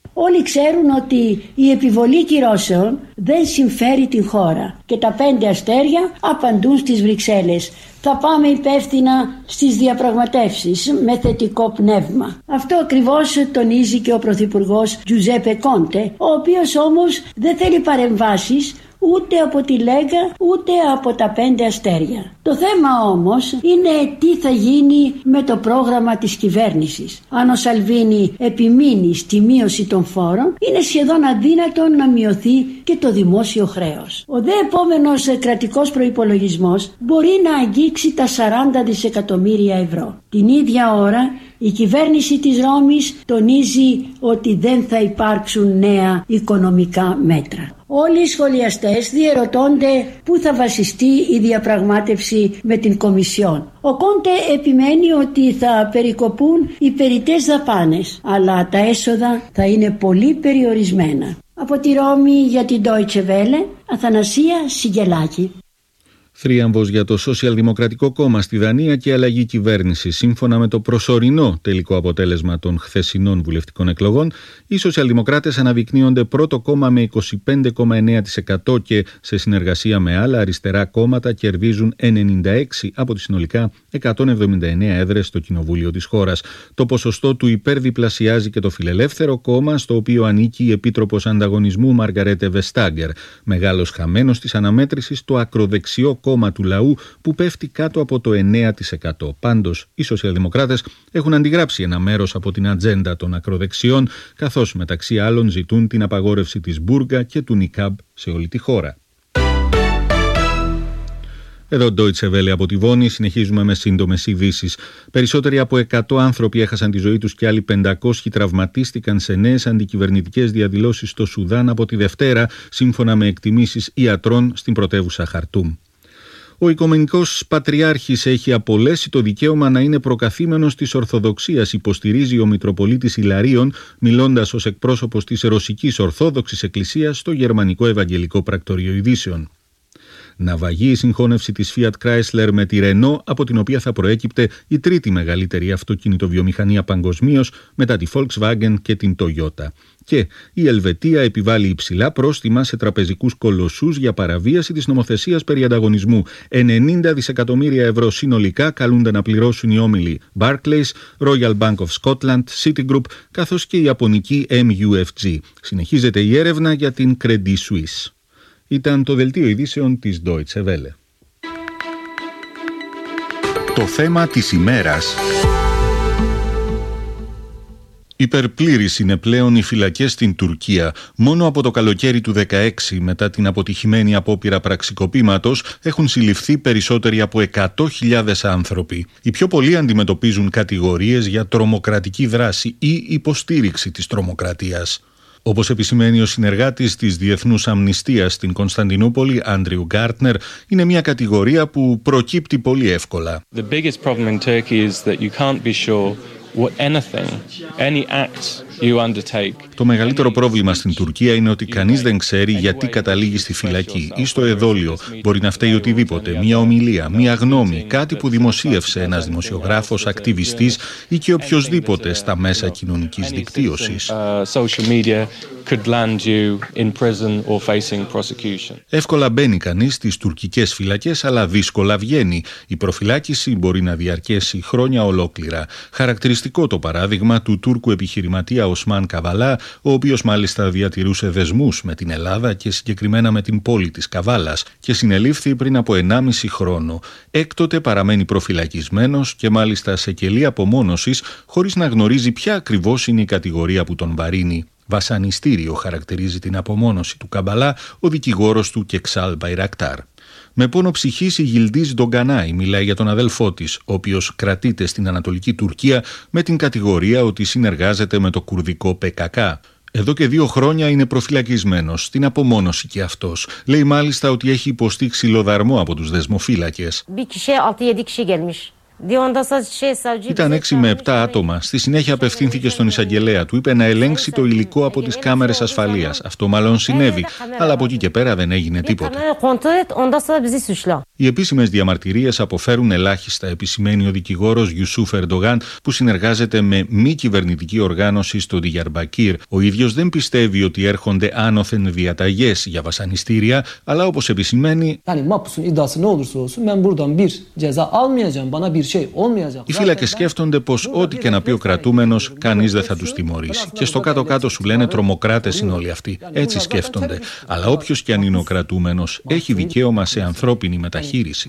S12: Όλοι ξέρουν ότι η επιβολή κυρώσεων δεν συμφέρει την χώρα και τα 5 αστέρια απαντούν στις Βρυξέλλες. Θα πάμε υπεύθυνα στις διαπραγματεύσεις με θετικό πνεύμα. Αυτό ακριβώς τονίζει και ο Πρωθυπουργός Τζουζέπε Κόντε, ο οποίος όμως δεν θέλει παρεμβάσεις ούτε από τη Λέγκα ούτε από τα 5 αστέρια. Το θέμα όμως είναι τι θα γίνει με το πρόγραμμα της κυβέρνησης. Αν ο Σαλβίνι επιμείνει στη μείωση των φόρων, είναι σχεδόν αδύνατον να μειωθεί και το δημόσιο χρέος. Ο δε επόμενος κρατικός προϋπολογισμός μπορεί να αγγίξει τα 40 δισεκατομμύρια ευρώ. Την ίδια ώρα η κυβέρνηση της Ρώμης τονίζει ότι δεν θα υπάρξουν νέα οικονομικά μέτρα. Όλοι οι σχολιαστές διερωτώνται πού θα βασιστεί η διαπραγμάτευση με την Κομισιόν. Ο Κόντε επιμένει ότι θα περικοπούν οι περιττές δαπάνες, αλλά τα έσοδα θα είναι πολύ περιορισμένα. Από τη Ρώμη για την Deutsche Welle, Αθανασία Σιγελάκη.
S10: Θρίαμβος για το Σοσιαλδημοκρατικό Κόμμα στη Δανία και αλλαγή κυβέρνηση. Σύμφωνα με το προσωρινό τελικό αποτέλεσμα των χθεσινών βουλευτικών εκλογών, οι Σοσιαλδημοκράτες αναδεικνύονται πρώτο κόμμα με 25,9% και σε συνεργασία με άλλα αριστερά κόμματα κερδίζουν 96 από τις συνολικά 179 έδρες στο Κοινοβούλιο της χώρας. Το ποσοστό του υπερδιπλασιάζει και το Φιλελεύθερο Κόμμα, στο οποίο ανήκει η Επίτροπος Ανταγωνισμού Μαργαρέτε Βεστάγκερ. Μεγάλος χαμένος της αναμέτρησης, το ακροδεξιό κόμμα του λαού, που πέφτει κάτω από το 9%. Πάντως, οι Σοσιαλδημοκράτες έχουν αντιγράψει ένα μέρος από την ατζέντα των ακροδεξιών, καθώς μεταξύ άλλων ζητούν την απαγόρευση της μπούργα και του νικάμπ σε όλη τη χώρα. Εδώ Deutsche Welle από τη Βόνη, συνεχίζουμε με σύντομες ειδήσεις. Περισσότεροι από 100 άνθρωποι έχασαν τη ζωή τους και άλλοι 500 τραυματίστηκαν σε νέες αντικυβερνητικές διαδηλώσεις στο Σουδάν από τη Δευτέρα, σύμφωνα με εκτιμήσεις ιατρών στην πρωτεύουσα Χαρτούμ. Ο Οικουμενικός Πατριάρχης έχει απολέσει το δικαίωμα να είναι προκαθήμενος της Ορθοδοξίας, υποστηρίζει ο Μητροπολίτης Ιλαρίων, μιλώντας ως εκπρόσωπος της Ρωσικής Ορθόδοξης Εκκλησίας στο Γερμανικό Ευαγγελικό Πρακτορείο Ειδήσεων. Ναυαγεί η συγχώνευση της Fiat Chrysler με τη Renault, από την οποία θα προέκυπτε η τρίτη μεγαλύτερη αυτοκινητοβιομηχανία παγκοσμίως, μετά τη Volkswagen και την Toyota. Και η Ελβετία επιβάλλει υψηλά πρόστιμα σε τραπεζικούς κολοσσούς για παραβίαση της νομοθεσίας περί ανταγωνισμού. 90 δισεκατομμύρια ευρώ συνολικά καλούνται να πληρώσουν οι όμιλοι Barclays, Royal Bank of Scotland, Citigroup, καθώς και η ιαπωνική MUFG. Συνεχίζεται η έρευνα για την Credit Suisse. Ήταν το δελτίο ειδήσεων της Deutsche Welle.
S13: Το θέμα της ημέρας.
S10: Υπερπλήρης είναι πλέον οι φυλακές στην Τουρκία. Μόνο από το καλοκαίρι του 2016, μετά την αποτυχημένη απόπειρα πραξικοπήματος, έχουν συλληφθεί περισσότεροι από 100.000 άνθρωποι. Οι πιο πολλοί αντιμετωπίζουν κατηγορίες για τρομοκρατική δράση ή υποστήριξη της τρομοκρατίας. Όπως επισημαίνει ο συνεργάτης της Διεθνούς Αμνηστίας στην Κωνσταντινούπολη, Άντριου Γκάρτνερ, είναι μια κατηγορία που προκύπτει πολύ εύκολα.
S14: The biggest problem in Turkey is that you can't be sure what any act you undertake.
S10: Το μεγαλύτερο πρόβλημα στην Τουρκία είναι ότι κανείς δεν ξέρει γιατί καταλήγει στη φυλακή ή στο εδόλιο. Μπορεί να φταίει οτιδήποτε, μια ομιλία, μια γνώμη, κάτι που δημοσίευσε ένας δημοσιογράφος, ακτιβιστής ή και οποιοσδήποτε στα μέσα κοινωνικής δικτύωσης. Εύκολα μπαίνει κανείς στις τουρκικές φυλακές, αλλά δύσκολα βγαίνει. Η προφυλάκηση μπορεί να διαρκέσει χρόνια ολόκληρα. Χαρακτηριστικό το παράδειγμα του Τούρκου επιχειρηματία Οσμάν Καβαλά, ο οποίος μάλιστα διατηρούσε δεσμούς με την Ελλάδα και συγκεκριμένα με την πόλη της Καβάλας και συνελήφθη πριν από 1,5 χρόνο. Έκτοτε παραμένει προφυλακισμένος και μάλιστα σε κελί απομόνωσης, χωρίς να γνωρίζει ποια ακριβώς είναι η κατηγορία που τον βαρύνει. Βασανιστήριο χαρακτηρίζει την απομόνωση του Καμπαλά ο δικηγόρος του Κεξάλ Μπαϊρακτάρ. Με πόνο ψυχής η Γιλντής Ντογκανάη μιλάει για τον αδελφό της, ο οποίος κρατείται στην Ανατολική Τουρκία με την κατηγορία ότι συνεργάζεται με το κουρδικό PKK. Εδώ και 2 χρόνια είναι προφυλακισμένος, στην απομόνωση και αυτός. Λέει μάλιστα ότι έχει υποστεί ξυλοδαρμό από τους δεσμοφύλακες. Ήταν 6 με 7 άτομα. Στη συνέχεια απευθύνθηκε στον εισαγγελέα. Του είπε να ελέγξει το υλικό από τις κάμερες ασφαλείας. Αυτό μάλλον συνέβη, αλλά από εκεί και πέρα δεν έγινε τίποτα. Οι επίσημες διαμαρτυρίες αποφέρουν ελάχιστα, επισημαίνει ο δικηγόρος Γιουσούφ Ερντογάν, που συνεργάζεται με μη κυβερνητική οργάνωση στο Διαρμπακύρ. Ο ίδιος δεν πιστεύει ότι έρχονται άνωθεν διαταγές για βασανιστήρια, αλλά όπως επισημαίνει, οι φύλακες σκέφτονται πως ό,τι και να πει ο κρατούμενος, κανείς δεν θα τους τιμωρήσει. Και στο κάτω-κάτω σου λένε τρομοκράτες είναι όλοι αυτοί. Έτσι σκέφτονται. Αλλά όποιος και αν είναι ο κρατούμενος, έχει δικαίωμα σε ανθρώπινη μεταχείριση.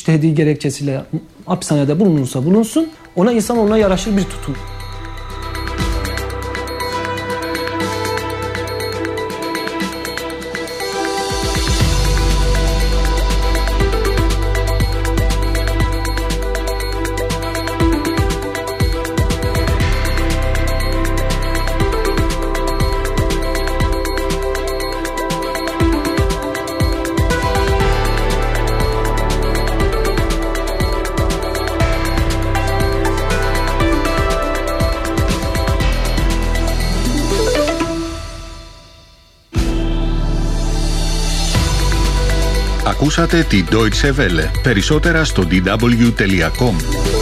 S13: Ακούσατε τη Deutsche Welle. Περισσότερα στο dw.com.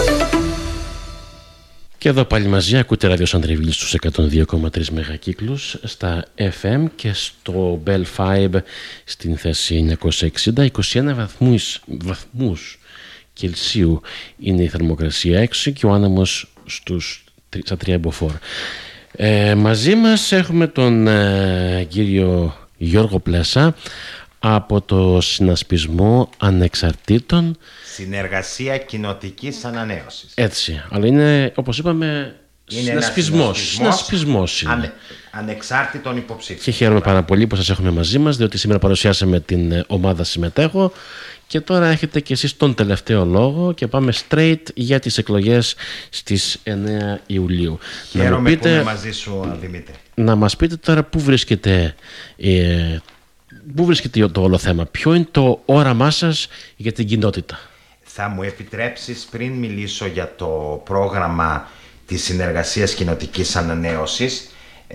S1: Και εδώ πάλι μαζί ακούτε ράδιο Σαντρεβίλ στους 102,3 μεγακύκλους στα FM και στο Bell Fibe στην θέση 960. 21 βαθμούς Κελσίου είναι η θερμοκρασία έξω και ο άνεμος στα 3 μποφόρ. Μαζί μας έχουμε τον κύριο Γιώργο Πλέσα από το Συνασπισμό Ανεξαρτήτων.
S15: Συνεργασία Κοινοτικής Ανανέωσης.
S1: Έτσι, αλλά είναι, όπως είπαμε, συνασπισμός είναι.
S15: Ανεξάρτητων υποψήφιων.
S1: Και χαίρομαι πάρα πολύ που σας έχουμε μαζί μας, διότι σήμερα παρουσιάσαμε την ομάδα Συμμετέχω και τώρα έχετε και εσείς τον τελευταίο λόγο και πάμε straight για τις εκλογές στις 9 Ιουλίου.
S15: Χαίρομαι που είμαι μαζί σου, Δημήτρη.
S1: Να μας πείτε τώρα πού βρίσκεται το όλο θέμα, ποιο είναι το όραμά σας για την κοινότητα?
S15: Θα μου επιτρέψεις, πριν μιλήσω για το πρόγραμμα της Συνεργασίας Κοινοτικής Ανανέωσης,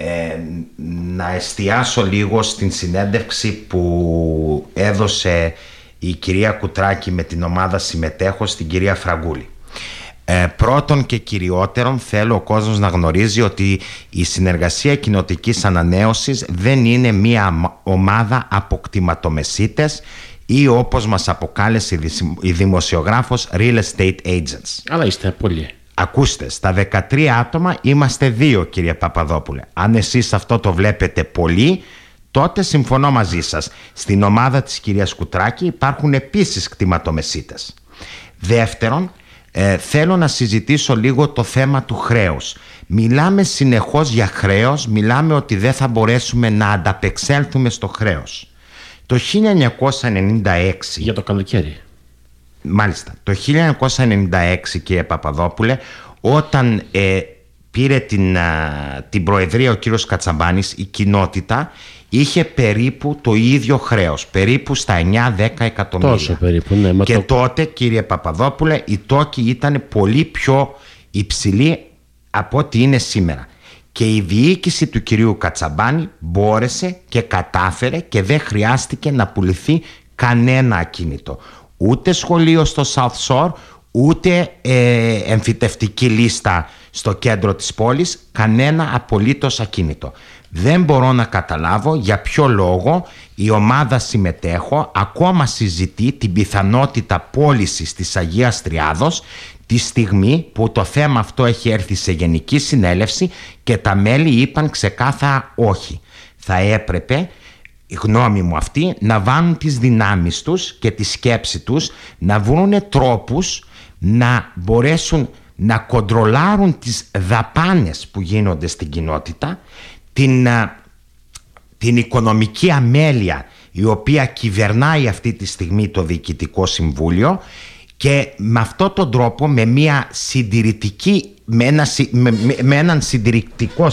S15: να εστιάσω λίγο στην συνέντευξη που έδωσε η κυρία Κουτράκη με την ομάδα Συμμετέχω στην κυρία Φραγκούλη. Πρώτον και κυριότερον, θέλω ο κόσμος να γνωρίζει ότι η Συνεργασία Κοινοτικής Ανανέωσης δεν είναι μια ομάδα αποκτηματομεσίτες ή, όπως μας αποκάλεσε η δημοσιογράφος, real estate agents.
S1: Αλλά είστε πολλοί.
S15: Ακούστε, στα 13 άτομα είμαστε 2, κύριε Παπαδόπουλε. Αν εσείς αυτό το βλέπετε πολύ, τότε συμφωνώ μαζί σας. Στην ομάδα της κυρίας Κουτράκη υπάρχουν επίσης κτηματομεσίτες. Δεύτερον, θέλω να συζητήσω λίγο το θέμα του χρέους. Μιλάμε συνεχώς για χρέος, μιλάμε ότι δεν θα μπορέσουμε να ανταπεξέλθουμε στο χρέος. Το 1996...
S1: Για το καλοκαίρι.
S15: Μάλιστα. Το 1996, κύριε Παπαδόπουλε, όταν πήρε την προεδρία ο κύριος Κατσαμπάνης, η κοινότητα είχε περίπου το ίδιο χρέος, περίπου στα 9-10 εκατομμύρια.
S1: Τόσο περίπου, ναι.
S15: Και τότε, κύριε Παπαδόπουλε, η τόκη ήταν πολύ πιο υψηλή από ό,τι είναι σήμερα. Και η διοίκηση του κυρίου Κατσαμπάνη μπόρεσε και κατάφερε και δεν χρειάστηκε να πουληθεί κανένα ακίνητο. Ούτε σχολείο στο South Shore, ούτε εμφυτευτική λίστα στο κέντρο της πόλης, κανένα απολύτως ακίνητο. Δεν μπορώ να καταλάβω για ποιο λόγο η ομάδα Συμμετέχω ακόμα συζητεί την πιθανότητα πώλησης της Αγίας Τριάδος τη στιγμή που το θέμα αυτό έχει έρθει σε Γενική Συνέλευση και τα μέλη είπαν ξεκάθαρα όχι. Θα έπρεπε, η γνώμη μου αυτή, να βάλουν τις δυνάμεις τους και τη σκέψη τους, να βρουν τρόπους να μπορέσουν να κοντρολάρουν τις δαπάνες που γίνονται στην κοινότητα, την οικονομική αμέλεια η οποία κυβερνάει αυτή τη στιγμή το Διοικητικό Συμβούλιο, και με αυτόν τον τρόπο, με έναν συντηρητικό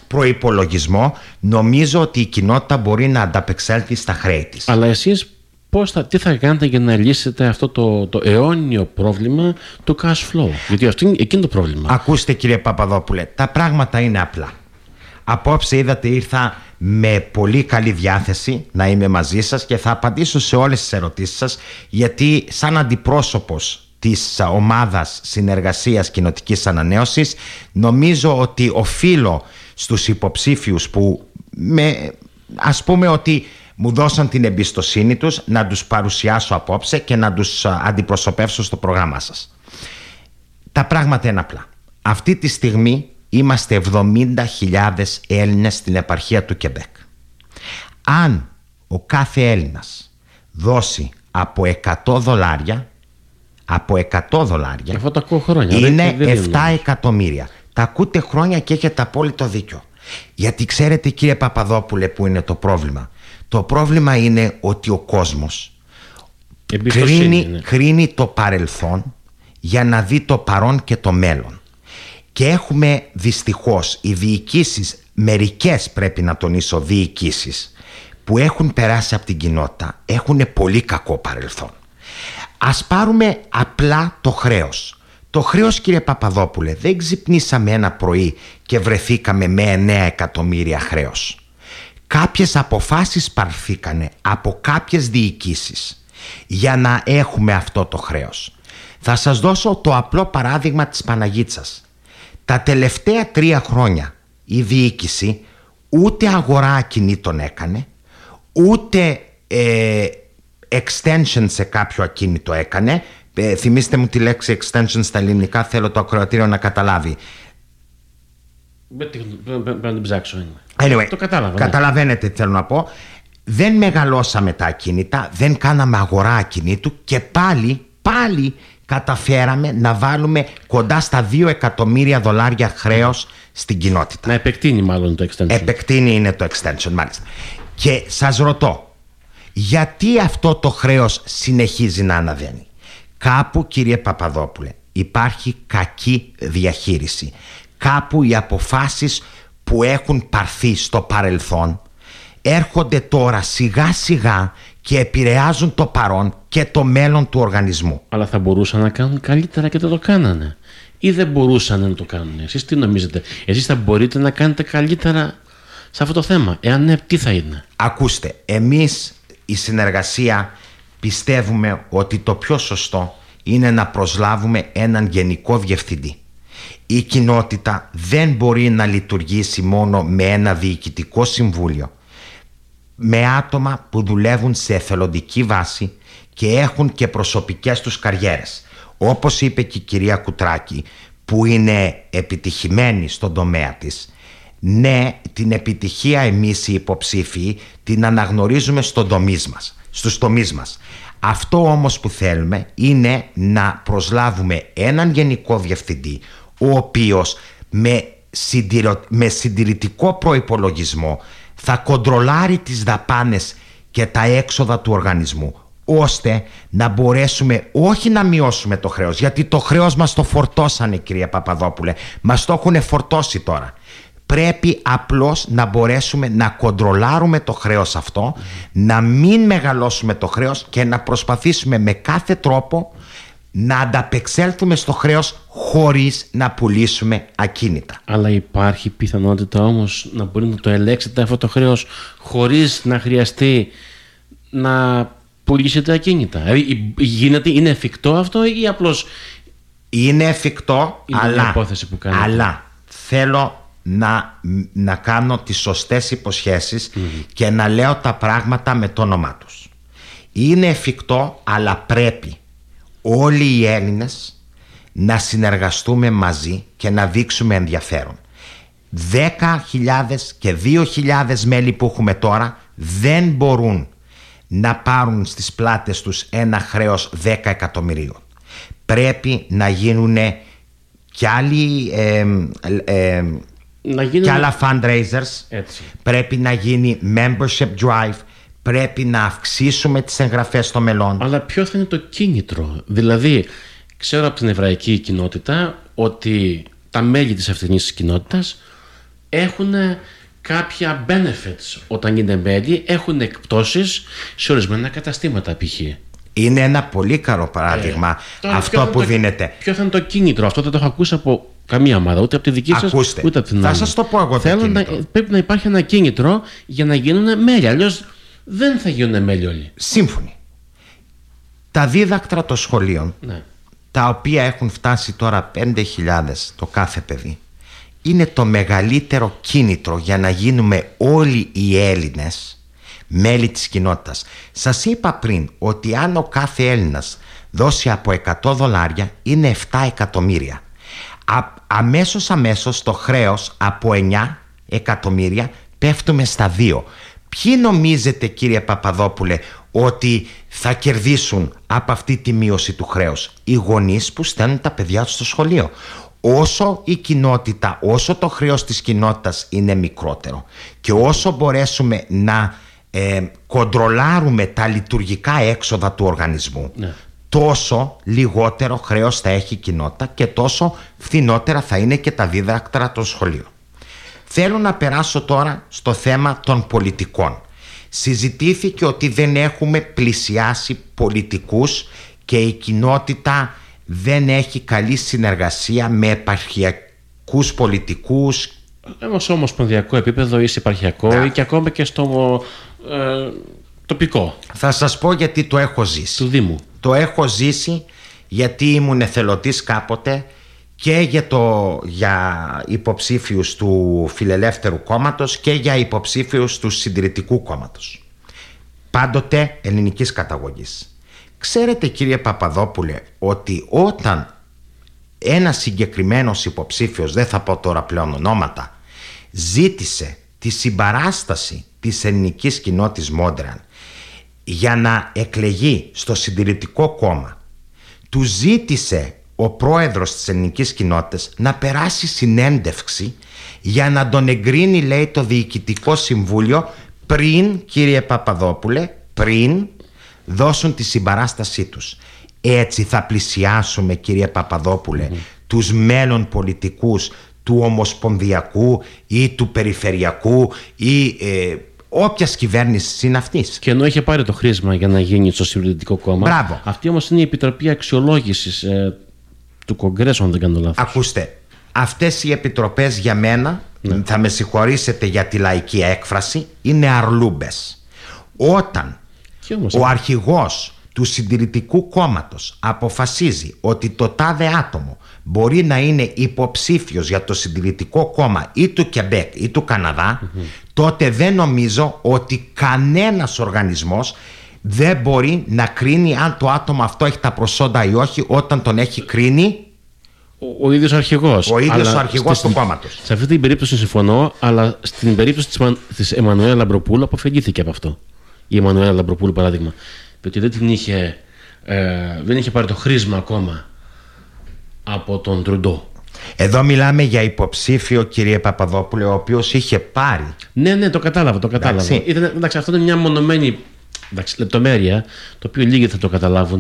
S15: προϋπολογισμό, νομίζω ότι η κοινότητα μπορεί να ανταπεξέλθει στα χρέη της.
S1: Αλλά εσείς τι θα κάνετε για να λύσετε αυτό το αιώνιο πρόβλημα του cash flow? Γιατί αυτό είναι εκείνο το πρόβλημα.
S15: Ακούστε, κύριε Παπαδόπουλε, τα πράγματα είναι απλά. Απόψε είδατε ήρθα με πολύ καλή διάθεση να είμαι μαζί σας και θα απαντήσω σε όλες τις ερωτήσεις σας, γιατί σαν αντιπρόσωπος της ομάδας συνεργασίας κοινοτικής ανανέωσης νομίζω ότι οφείλω στους υποψήφιους που ας πούμε ότι μου δώσαν την εμπιστοσύνη τους να τους παρουσιάσω απόψε και να τους αντιπροσωπεύσω στο πρόγραμμά σας. Τα πράγματα είναι απλά. Αυτή τη στιγμή είμαστε 70.000 Έλληνες στην επαρχία του Κεμπέκ. Αν ο κάθε Έλληνας δώσει από $100,
S1: αυτό τα ακούω χρόνια,
S15: είναι 7 εκατομμύρια. Τα ακούτε χρόνια και έχετε απόλυτο δίκιο. Γιατί ξέρετε, κύριε Παπαδόπουλε, που είναι το πρόβλημα? Το πρόβλημα είναι ότι ο κόσμος κρίνει το παρελθόν για να δει το παρόν και το μέλλον. Και έχουμε δυστυχώς οι διοικήσεις, μερικές πρέπει να τονίσω διοικήσεις, που έχουν περάσει από την κοινότητα, έχουν πολύ κακό παρελθόν. Ας πάρουμε απλά το χρέος. Το χρέος, κύριε Παπαδόπουλε, δεν ξυπνήσαμε ένα πρωί και βρεθήκαμε με 9 εκατομμύρια χρέος. Κάποιες αποφάσεις πάρθηκανε από κάποιες διοικήσεις για να έχουμε αυτό το χρέος. Θα σας δώσω το απλό παράδειγμα της Παναγίτσας. Τα τελευταία 3 χρόνια η διοίκηση ούτε αγορά ακινήτων έκανε, ούτε extension σε κάποιο ακίνητο έκανε. Θυμήστε μου τη λέξη extension στα ελληνικά, θέλω το ακροατήριο να καταλάβει.
S1: Πρέπει να την ψάξω.
S15: Anyway,
S1: το κατάλαβα.
S15: Καταλαβαίνετε τι θέλω να πω. Δεν μεγαλώσαμε τα ακίνητα, δεν κάναμε αγορά ακινήτου και πάλι καταφέραμε να βάλουμε κοντά στα $2 εκατομμύρια χρέος στην κοινότητα.
S1: Να επεκτείνει μάλλον το extension.
S15: Επεκτείνει είναι το extension, μάλιστα. Και σας ρωτώ, γιατί αυτό το χρέος συνεχίζει να αναβαίνει? Κάπου, κύριε Παπαδόπουλε, υπάρχει κακή διαχείριση. Κάπου οι αποφάσεις που έχουν πάρθει στο παρελθόν έρχονται τώρα σιγά σιγά και επηρεάζουν το παρόν και το μέλλον του οργανισμού.
S1: Αλλά θα μπορούσαν να κάνουν καλύτερα και δεν το κάνανε. Ή δεν μπορούσαν να το κάνουν? Εσείς τι νομίζετε? Εσείς θα μπορείτε να κάνετε καλύτερα σε αυτό το θέμα? Εάν ναι, τι θα είναι?
S15: Ακούστε, εμείς η συνεργασία πιστεύουμε ότι το πιο σωστό είναι να προσλάβουμε έναν γενικό διευθυντή. Η κοινότητα δεν μπορεί να λειτουργήσει μόνο με ένα διοικητικό συμβούλιο, με άτομα που δουλεύουν σε εθελοντική βάση και έχουν και προσωπικές τους καριέρες. Όπως είπε και η κυρία Κουτράκη, που είναι επιτυχημένη στον τομέα της, ναι, την επιτυχία εμείς οι υποψήφοι την αναγνωρίζουμε στους τομείς μας. Αυτό όμως που θέλουμε είναι να προσλάβουμε έναν γενικό διευθυντή, ο οποίος με συντηρητικό προϋπολογισμό θα κοντρολάρει τις δαπάνες και τα έξοδα του οργανισμού, ώστε να μπορέσουμε όχι να μειώσουμε το χρέος, γιατί το χρέος μας το φορτώσανε, κυρία Παπαδόπουλε, μας το έχουν φορτώσει τώρα. Πρέπει απλώς να μπορέσουμε να κοντρολάρουμε το χρέος αυτό, να μην μεγαλώσουμε το χρέος και να προσπαθήσουμε με κάθε τρόπο να ανταπεξέλθουμε στο χρέος χωρίς να πουλήσουμε ακίνητα.
S1: Αλλά υπάρχει πιθανότητα όμως να μπορεί να το ελέγξετε αυτό το χρέος χωρίς να χρειαστεί να πουλήσετε ακίνητα? Δηλαδή είναι εφικτό αυτό ή απλώς...
S15: Είναι εφικτό, αλλά θέλω να κάνω τις σωστές υποσχέσεις και να λέω τα πράγματα με το όνομά τους. Είναι εφικτό, αλλά πρέπει όλοι οι Έλληνες να συνεργαστούμε μαζί και να δείξουμε ενδιαφέρον. 10.000 και 2.000 μέλη που έχουμε τώρα δεν μπορούν να πάρουν στις πλάτες τους ένα χρέος 10 εκατομμυρίων. Πρέπει να γίνουν κι άλλοι και άλλα fundraisers.
S1: Έτσι.
S15: Πρέπει να γίνει membership drive. Πρέπει να αυξήσουμε τις εγγραφές στο μέλλον.
S1: Αλλά ποιο θα είναι το κίνητρο? Δηλαδή, ξέρω από την εβραϊκή κοινότητα ότι τα μέλη της αυτής κοινότητας έχουν κάποια benefits όταν γίνονται μέλη, έχουν εκπτώσεις σε ορισμένα καταστήματα π.χ.
S15: Είναι ένα πολύ καλό παράδειγμα αυτό που δίνεται.
S1: Ποιο θα είναι το κίνητρο? Αυτό δεν το έχω ακούσει από καμία ομάδα, ούτε από τη δική σας, ούτε από την άλλη.
S15: Θα σας το πω εγώ.
S1: Πρέπει να υπάρχει ένα κίνητρο για να γίνουν μέλη. Αλλιώς δεν θα γίνουν μέλη όλοι.
S15: Σύμφωνοι. Τα δίδακτρα των σχολείων, τα οποία έχουν φτάσει τώρα 5.000 το κάθε παιδί, είναι το μεγαλύτερο κίνητρο για να γίνουμε όλοι οι Έλληνες μέλη της κοινότητας. Σας είπα πριν ότι αν ο κάθε Έλληνας δώσει από $100 είναι 7 εκατομμύρια. Αμέσως το χρέος από 9 εκατομμύρια πέφτουμε στα 2. Ποιοι νομίζετε, κύριε Παπαδόπουλε, ότι θα κερδίσουν από αυτή τη μείωση του χρέους? Οι γονείς που στέλνουν τα παιδιά τους στο σχολείο. Όσο η κοινότητα, όσο το χρέος της κοινότητας είναι μικρότερο και όσο μπορέσουμε να κοντρολάρουμε τα λειτουργικά έξοδα του οργανισμού, τόσο λιγότερο χρέος θα έχει η κοινότητα και τόσο φθηνότερα θα είναι και τα δίδακτρα των σχολείων. Θέλω να περάσω τώρα στο θέμα των πολιτικών. Συζητήθηκε ότι δεν έχουμε πλησιάσει πολιτικούς και η κοινότητα δεν έχει καλή συνεργασία με επαρχιακούς πολιτικούς.
S1: Σε ομοσπονδιακό επίπεδο ή σε επαρχιακό ή και ακόμα και στο τοπικό.
S15: Θα σας πω γιατί το έχω ζήσει.
S1: Του Δήμου.
S15: Το έχω ζήσει γιατί ήμουν εθελοντής κάποτε και για υποψήφιους του Φιλελεύθερου Κόμματος και για υποψήφιους του Συντηρητικού Κόμματος. Πάντοτε ελληνικής καταγωγής. Ξέρετε, κύριε Παπαδόπουλε, ότι όταν ένας συγκεκριμένος υποψήφιος, δεν θα πω τώρα πλέον ονόματα, ζήτησε τη συμπαράσταση της ελληνικής κοινότητας Μόντρεαν για να εκλεγεί στο Συντηρητικό Κόμμα, του ζήτησε ο πρόεδρος της ελληνικής κοινότητας να περάσει συνέντευξη για να τον εγκρίνει, λέει, το Διοικητικό Συμβούλιο πριν, κύριε Παπαδόπουλε, πριν δώσουν τη συμπαράστασή τους. Έτσι θα πλησιάσουμε, κύριε Παπαδόπουλε, τους μέλλον πολιτικούς του ομοσπονδιακού ή του περιφερειακού ή όποιας κυβέρνησης είναι αυτής.
S1: Και ενώ είχε πάρει το χρήσμα για να γίνει στο Συντηρητικό Κόμμα.
S15: Μπράβο.
S1: Αυτή όμως είναι η Επιτροπή Αξιολόγησης του Κογκρέσου, αν δεν κάνω λάθος.
S15: Ακούστε, αυτές οι επιτροπές για μένα, θα με συγχωρήσετε για τη λαϊκή έκφραση, είναι αρλούμπες. Όταν ο αρχηγός του Συντηρητικού Κόμματος αποφασίζει ότι το τάδε άτομο μπορεί να είναι υποψήφιος για το Συντηρητικό Κόμμα ή του Κεμπέκ ή του Καναδά, τότε δεν νομίζω ότι κανένας οργανισμός δεν μπορεί να κρίνει αν το άτομο αυτό έχει τα προσόντα ή όχι, όταν τον έχει κρίνει
S1: ο ίδιος αρχηγός.
S15: Ο ίδιος ο αρχηγός του κόμματος.
S1: Σε αυτή την περίπτωση συμφωνώ, αλλά στην περίπτωση της Εμμανουέλα Λαμπροπούλου αποφελήθηκε από αυτό. Η Εμμανουέλα Λαμπροπούλου, παράδειγμα, διότι δεν είχε πάρει το χρήσμα ακόμα από τον Τρουντό.
S15: Εδώ μιλάμε για υποψήφιο, κύριε Παπαδόπουλε, ο οποίος είχε πάρει.
S1: Ναι, το κατάλαβα. Εντάξει, αυτό είναι μια μονομένη λεπτομέρεια, το οποίο λίγοι θα το καταλάβουν.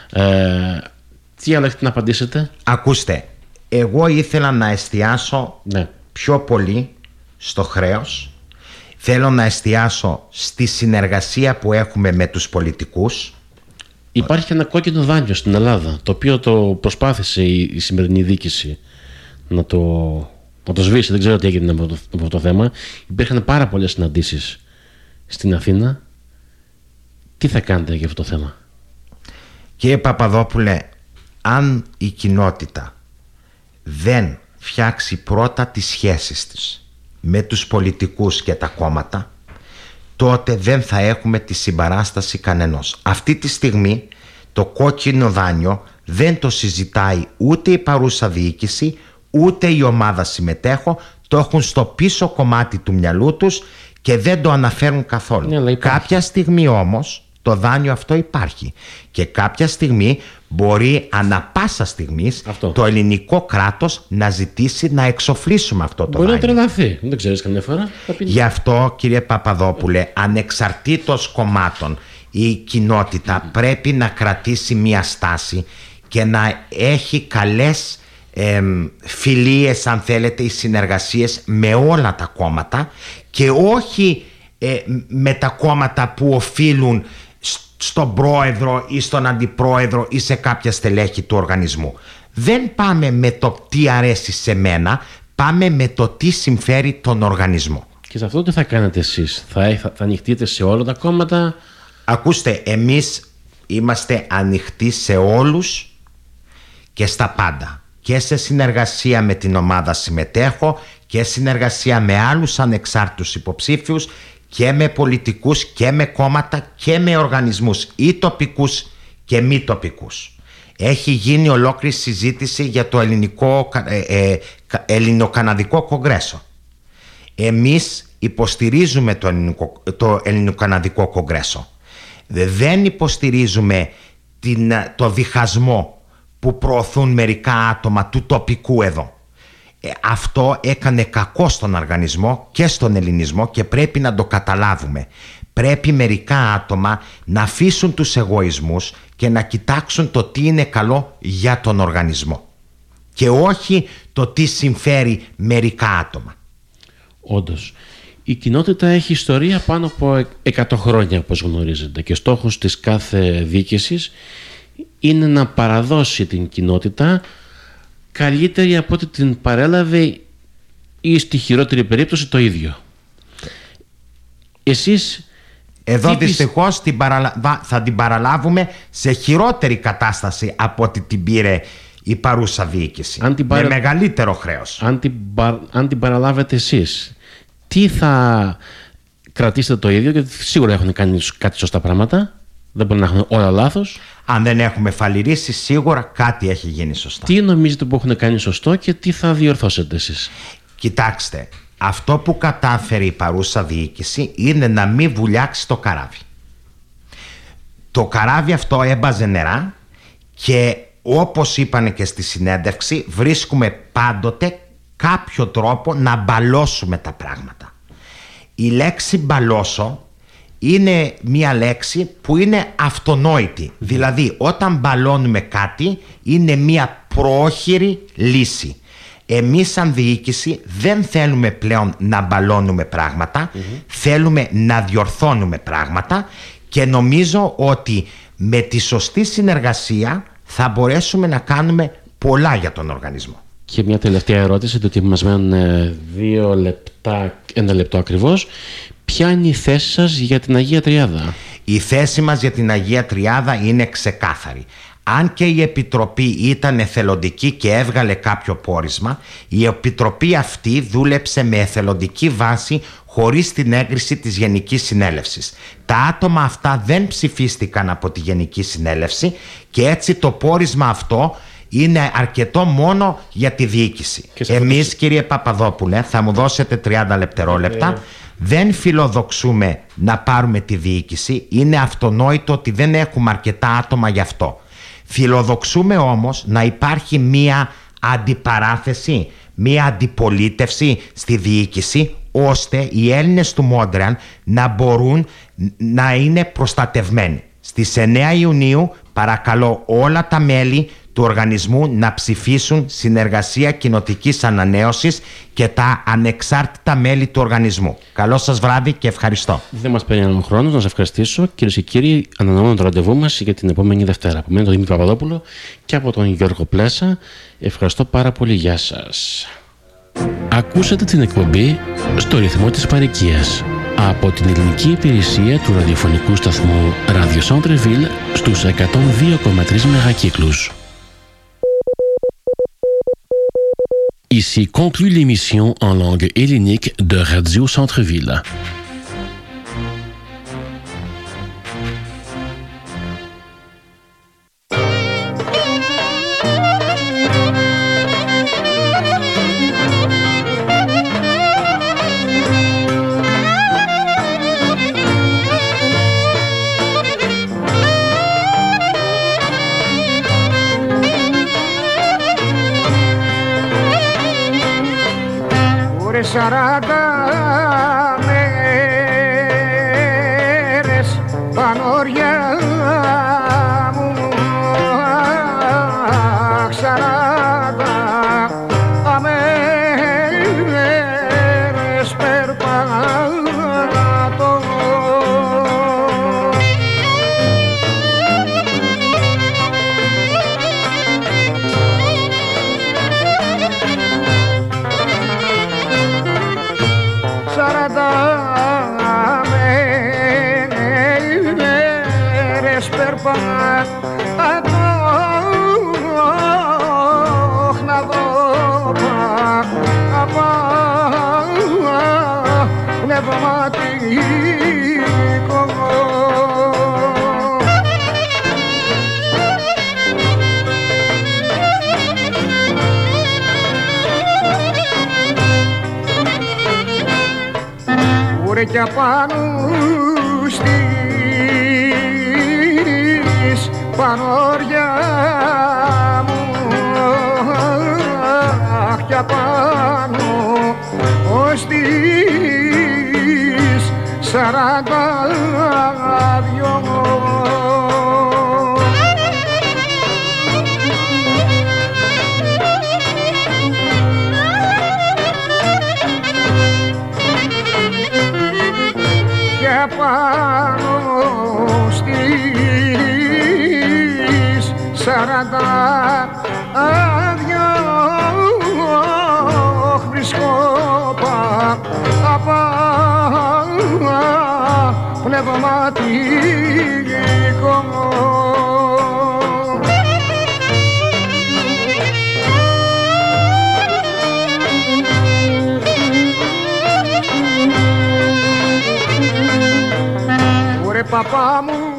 S1: Τι άλλο έχετε να απαντήσετε?
S15: Ακούστε, εγώ ήθελα να εστιάσω πιο πολύ στο χρέος. Θέλω να εστιάσω στη συνεργασία που έχουμε με τους πολιτικούς.
S1: Υπάρχει ένα κόκκινο δάνειο στην Ελλάδα, το οποίο το προσπάθησε η σημερινή διοίκηση να το σβήσει. Δεν ξέρω τι έγινε από αυτό το θέμα. Υπήρχαν πάρα πολλές συναντήσεις στην Αθήνα. Τι θα κάνετε για αυτό το θέμα?
S15: Κύριε Παπαδόπουλε, αν η κοινότητα δεν φτιάξει πρώτα τις σχέσεις της με τους πολιτικούς και τα κόμματα, τότε δεν θα έχουμε τη συμπαράσταση κανενός. Αυτή τη στιγμή το κόκκινο δάνειο δεν το συζητάει ούτε η παρούσα διοίκηση, ούτε η ομάδα συμμετέχω. Το έχουν στο πίσω κομμάτι του μυαλού τους και δεν το αναφέρουν καθόλου. Κάποια στιγμή όμως το δάνειο αυτό υπάρχει και κάποια στιγμή μπορεί ανα πάσα στιγμής το ελληνικό κράτος να ζητήσει να εξοφλήσουμε αυτό το
S1: δάνειο.
S15: Μπορεί
S1: να τρελαθεί, δεν ξέρεις καμιά φορά.
S15: Γι' αυτό, κύριε Παπαδόπουλε, ανεξαρτήτως κομμάτων, η κοινότητα πρέπει να κρατήσει μια στάση και να έχει καλές φιλίες, αν θέλετε, οι συνεργασίες με όλα τα κόμματα και όχι με τα κόμματα που οφείλουν στον πρόεδρο ή στον αντιπρόεδρο ή σε κάποια στελέχη του οργανισμού. Δεν πάμε με το τι αρέσει σε μένα, πάμε με το τι συμφέρει τον οργανισμό.
S1: Και σε αυτό τι θα κάνετε εσείς? Θα ανοιχτείτε σε όλα τα κόμματα?
S15: Ακούστε, εμείς είμαστε ανοιχτοί σε όλους και στα πάντα. Και σε συνεργασία με την ομάδα συμμετέχω και συνεργασία με άλλους ανεξάρτητους υποψήφιους και με πολιτικούς και με κόμματα και με οργανισμούς ή τοπικούς και μη τοπικούς. Έχει γίνει ολόκληρη συζήτηση για το Ελληνοκαναδικό Κογκρέσο. Εμείς υποστηρίζουμε το Ελληνοκαναδικό Κογκρέσο. Δεν υποστηρίζουμε το διχασμό που προωθούν μερικά άτομα του τοπικού εδώ. Αυτό έκανε κακό στον οργανισμό και στον ελληνισμό και πρέπει να το καταλάβουμε. Πρέπει μερικά άτομα να αφήσουν τους εγωισμούς και να κοιτάξουν το τι είναι καλό για τον οργανισμό και όχι το τι συμφέρει μερικά άτομα.
S1: Όντως, η κοινότητα έχει ιστορία πάνω από 100 χρόνια, όπως γνωρίζετε, και στόχος της κάθε διοίκησης είναι να παραδώσει την κοινότητα καλύτερη από ό,τι την παρέλαβε ή στη χειρότερη περίπτωση το ίδιο. Εσείς
S15: εδώ δυστυχώς θα την παραλάβουμε σε χειρότερη κατάσταση από ό,τι την πήρε η παρούσα διοίκηση, με μεγαλύτερο χρέος.
S1: Αν την παραλάβετε εσείς, τι θα κρατήσετε το ίδιο? Γιατί σίγουρα έχουν κάνει κάτι σωστά πράγματα, δεν μπορεί να έχουν όλα λάθος.
S15: Αν δεν έχουμε φαλιρίσει, σίγουρα κάτι έχει γίνει σωστά.
S1: Τι νομίζετε που έχουν κάνει σωστό και τι θα διορθώσετε εσείς?
S15: Κοιτάξτε, αυτό που κατάφερε η παρούσα διοίκηση είναι να μην βουλιάξει το καράβι. Το καράβι αυτό έμπαζε νερά και όπως είπανε και στη συνέντευξη, βρίσκουμε πάντοτε κάποιο τρόπο να μπαλώσουμε τα πράγματα. Η λέξη μπαλώσω είναι μια λέξη που είναι αυτονόητη. Δηλαδή όταν μπαλώνουμε κάτι είναι μια πρόχειρη λύση. Εμείς σαν διοίκηση δεν θέλουμε πλέον να μπαλώνουμε πράγματα, θέλουμε να διορθώνουμε πράγματα και νομίζω ότι με τη σωστή συνεργασία θα μπορέσουμε να κάνουμε πολλά για τον οργανισμό.
S1: Και μια τελευταία ερώτηση, διότι μας μένουν 2 λεπτά, 1 λεπτό ακριβώς. Ποια είναι η θέση σας για την Αγία Τριάδα?
S15: Η θέση μας για την Αγία Τριάδα είναι ξεκάθαρη. Αν και η Επιτροπή ήταν εθελοντική και έβγαλε κάποιο πόρισμα, η Επιτροπή αυτή δούλεψε με εθελοντική βάση χωρίς την έγκριση της Γενικής Συνέλευσης. Τα άτομα αυτά δεν ψηφίστηκαν από τη Γενική Συνέλευση και έτσι το πόρισμα αυτό είναι αρκετό μόνο για τη διοίκηση. Εμείς, κύριε Παπαδόπουλε, θα μου δώσετε 30 λεπτερόλεπτα. Δεν φιλοδοξούμε να πάρουμε τη διοίκηση. Είναι αυτονόητο ότι δεν έχουμε αρκετά άτομα γι' αυτό. Φιλοδοξούμε όμως να υπάρχει μία αντιπαράθεση, μία αντιπολίτευση στη διοίκηση, ώστε οι Έλληνες του Μόντρεαλ να μπορούν να είναι προστατευμένοι. Στις 9 Ιουνίου παρακαλώ όλα τα μέλη του οργανισμού να ψηφίσουν συνεργασία κοινοτικής ανανέωσης και τα ανεξάρτητα μέλη του οργανισμού. Καλό σας βράδυ και ευχαριστώ.
S1: Δεν μας παίρνει έναν χρόνο να σας ευχαριστήσω. Κυρίες και κύριοι, ανανεώνω το ραντεβού μας για την επόμενη Δευτέρα. Από μένα τον Δημήτρη Παπαδόπουλο και από τον Γιώργο Πλέσα. Ευχαριστώ πάρα πολύ. Γεια σας. Ακούσατε την εκπομπή «Στο ρυθμό της παροικίας» από την ελληνική υπηρεσία του ραδιοφωνικού σταθμού Radio Centre Ville στους 102,3 μεγακύκλους. Ici conclut l'émission en langue hellénique de Radio Centre-Ville.
S16: Σαράντα μέρες πανόρια μου, 40 να δω πνευματικό. Ουρε κι απάνω στις πανόρια μου, αχ κι απάνω στις 42. Και πάνω στις 42 βρισκό πνευματικό. Ωρε παπά μου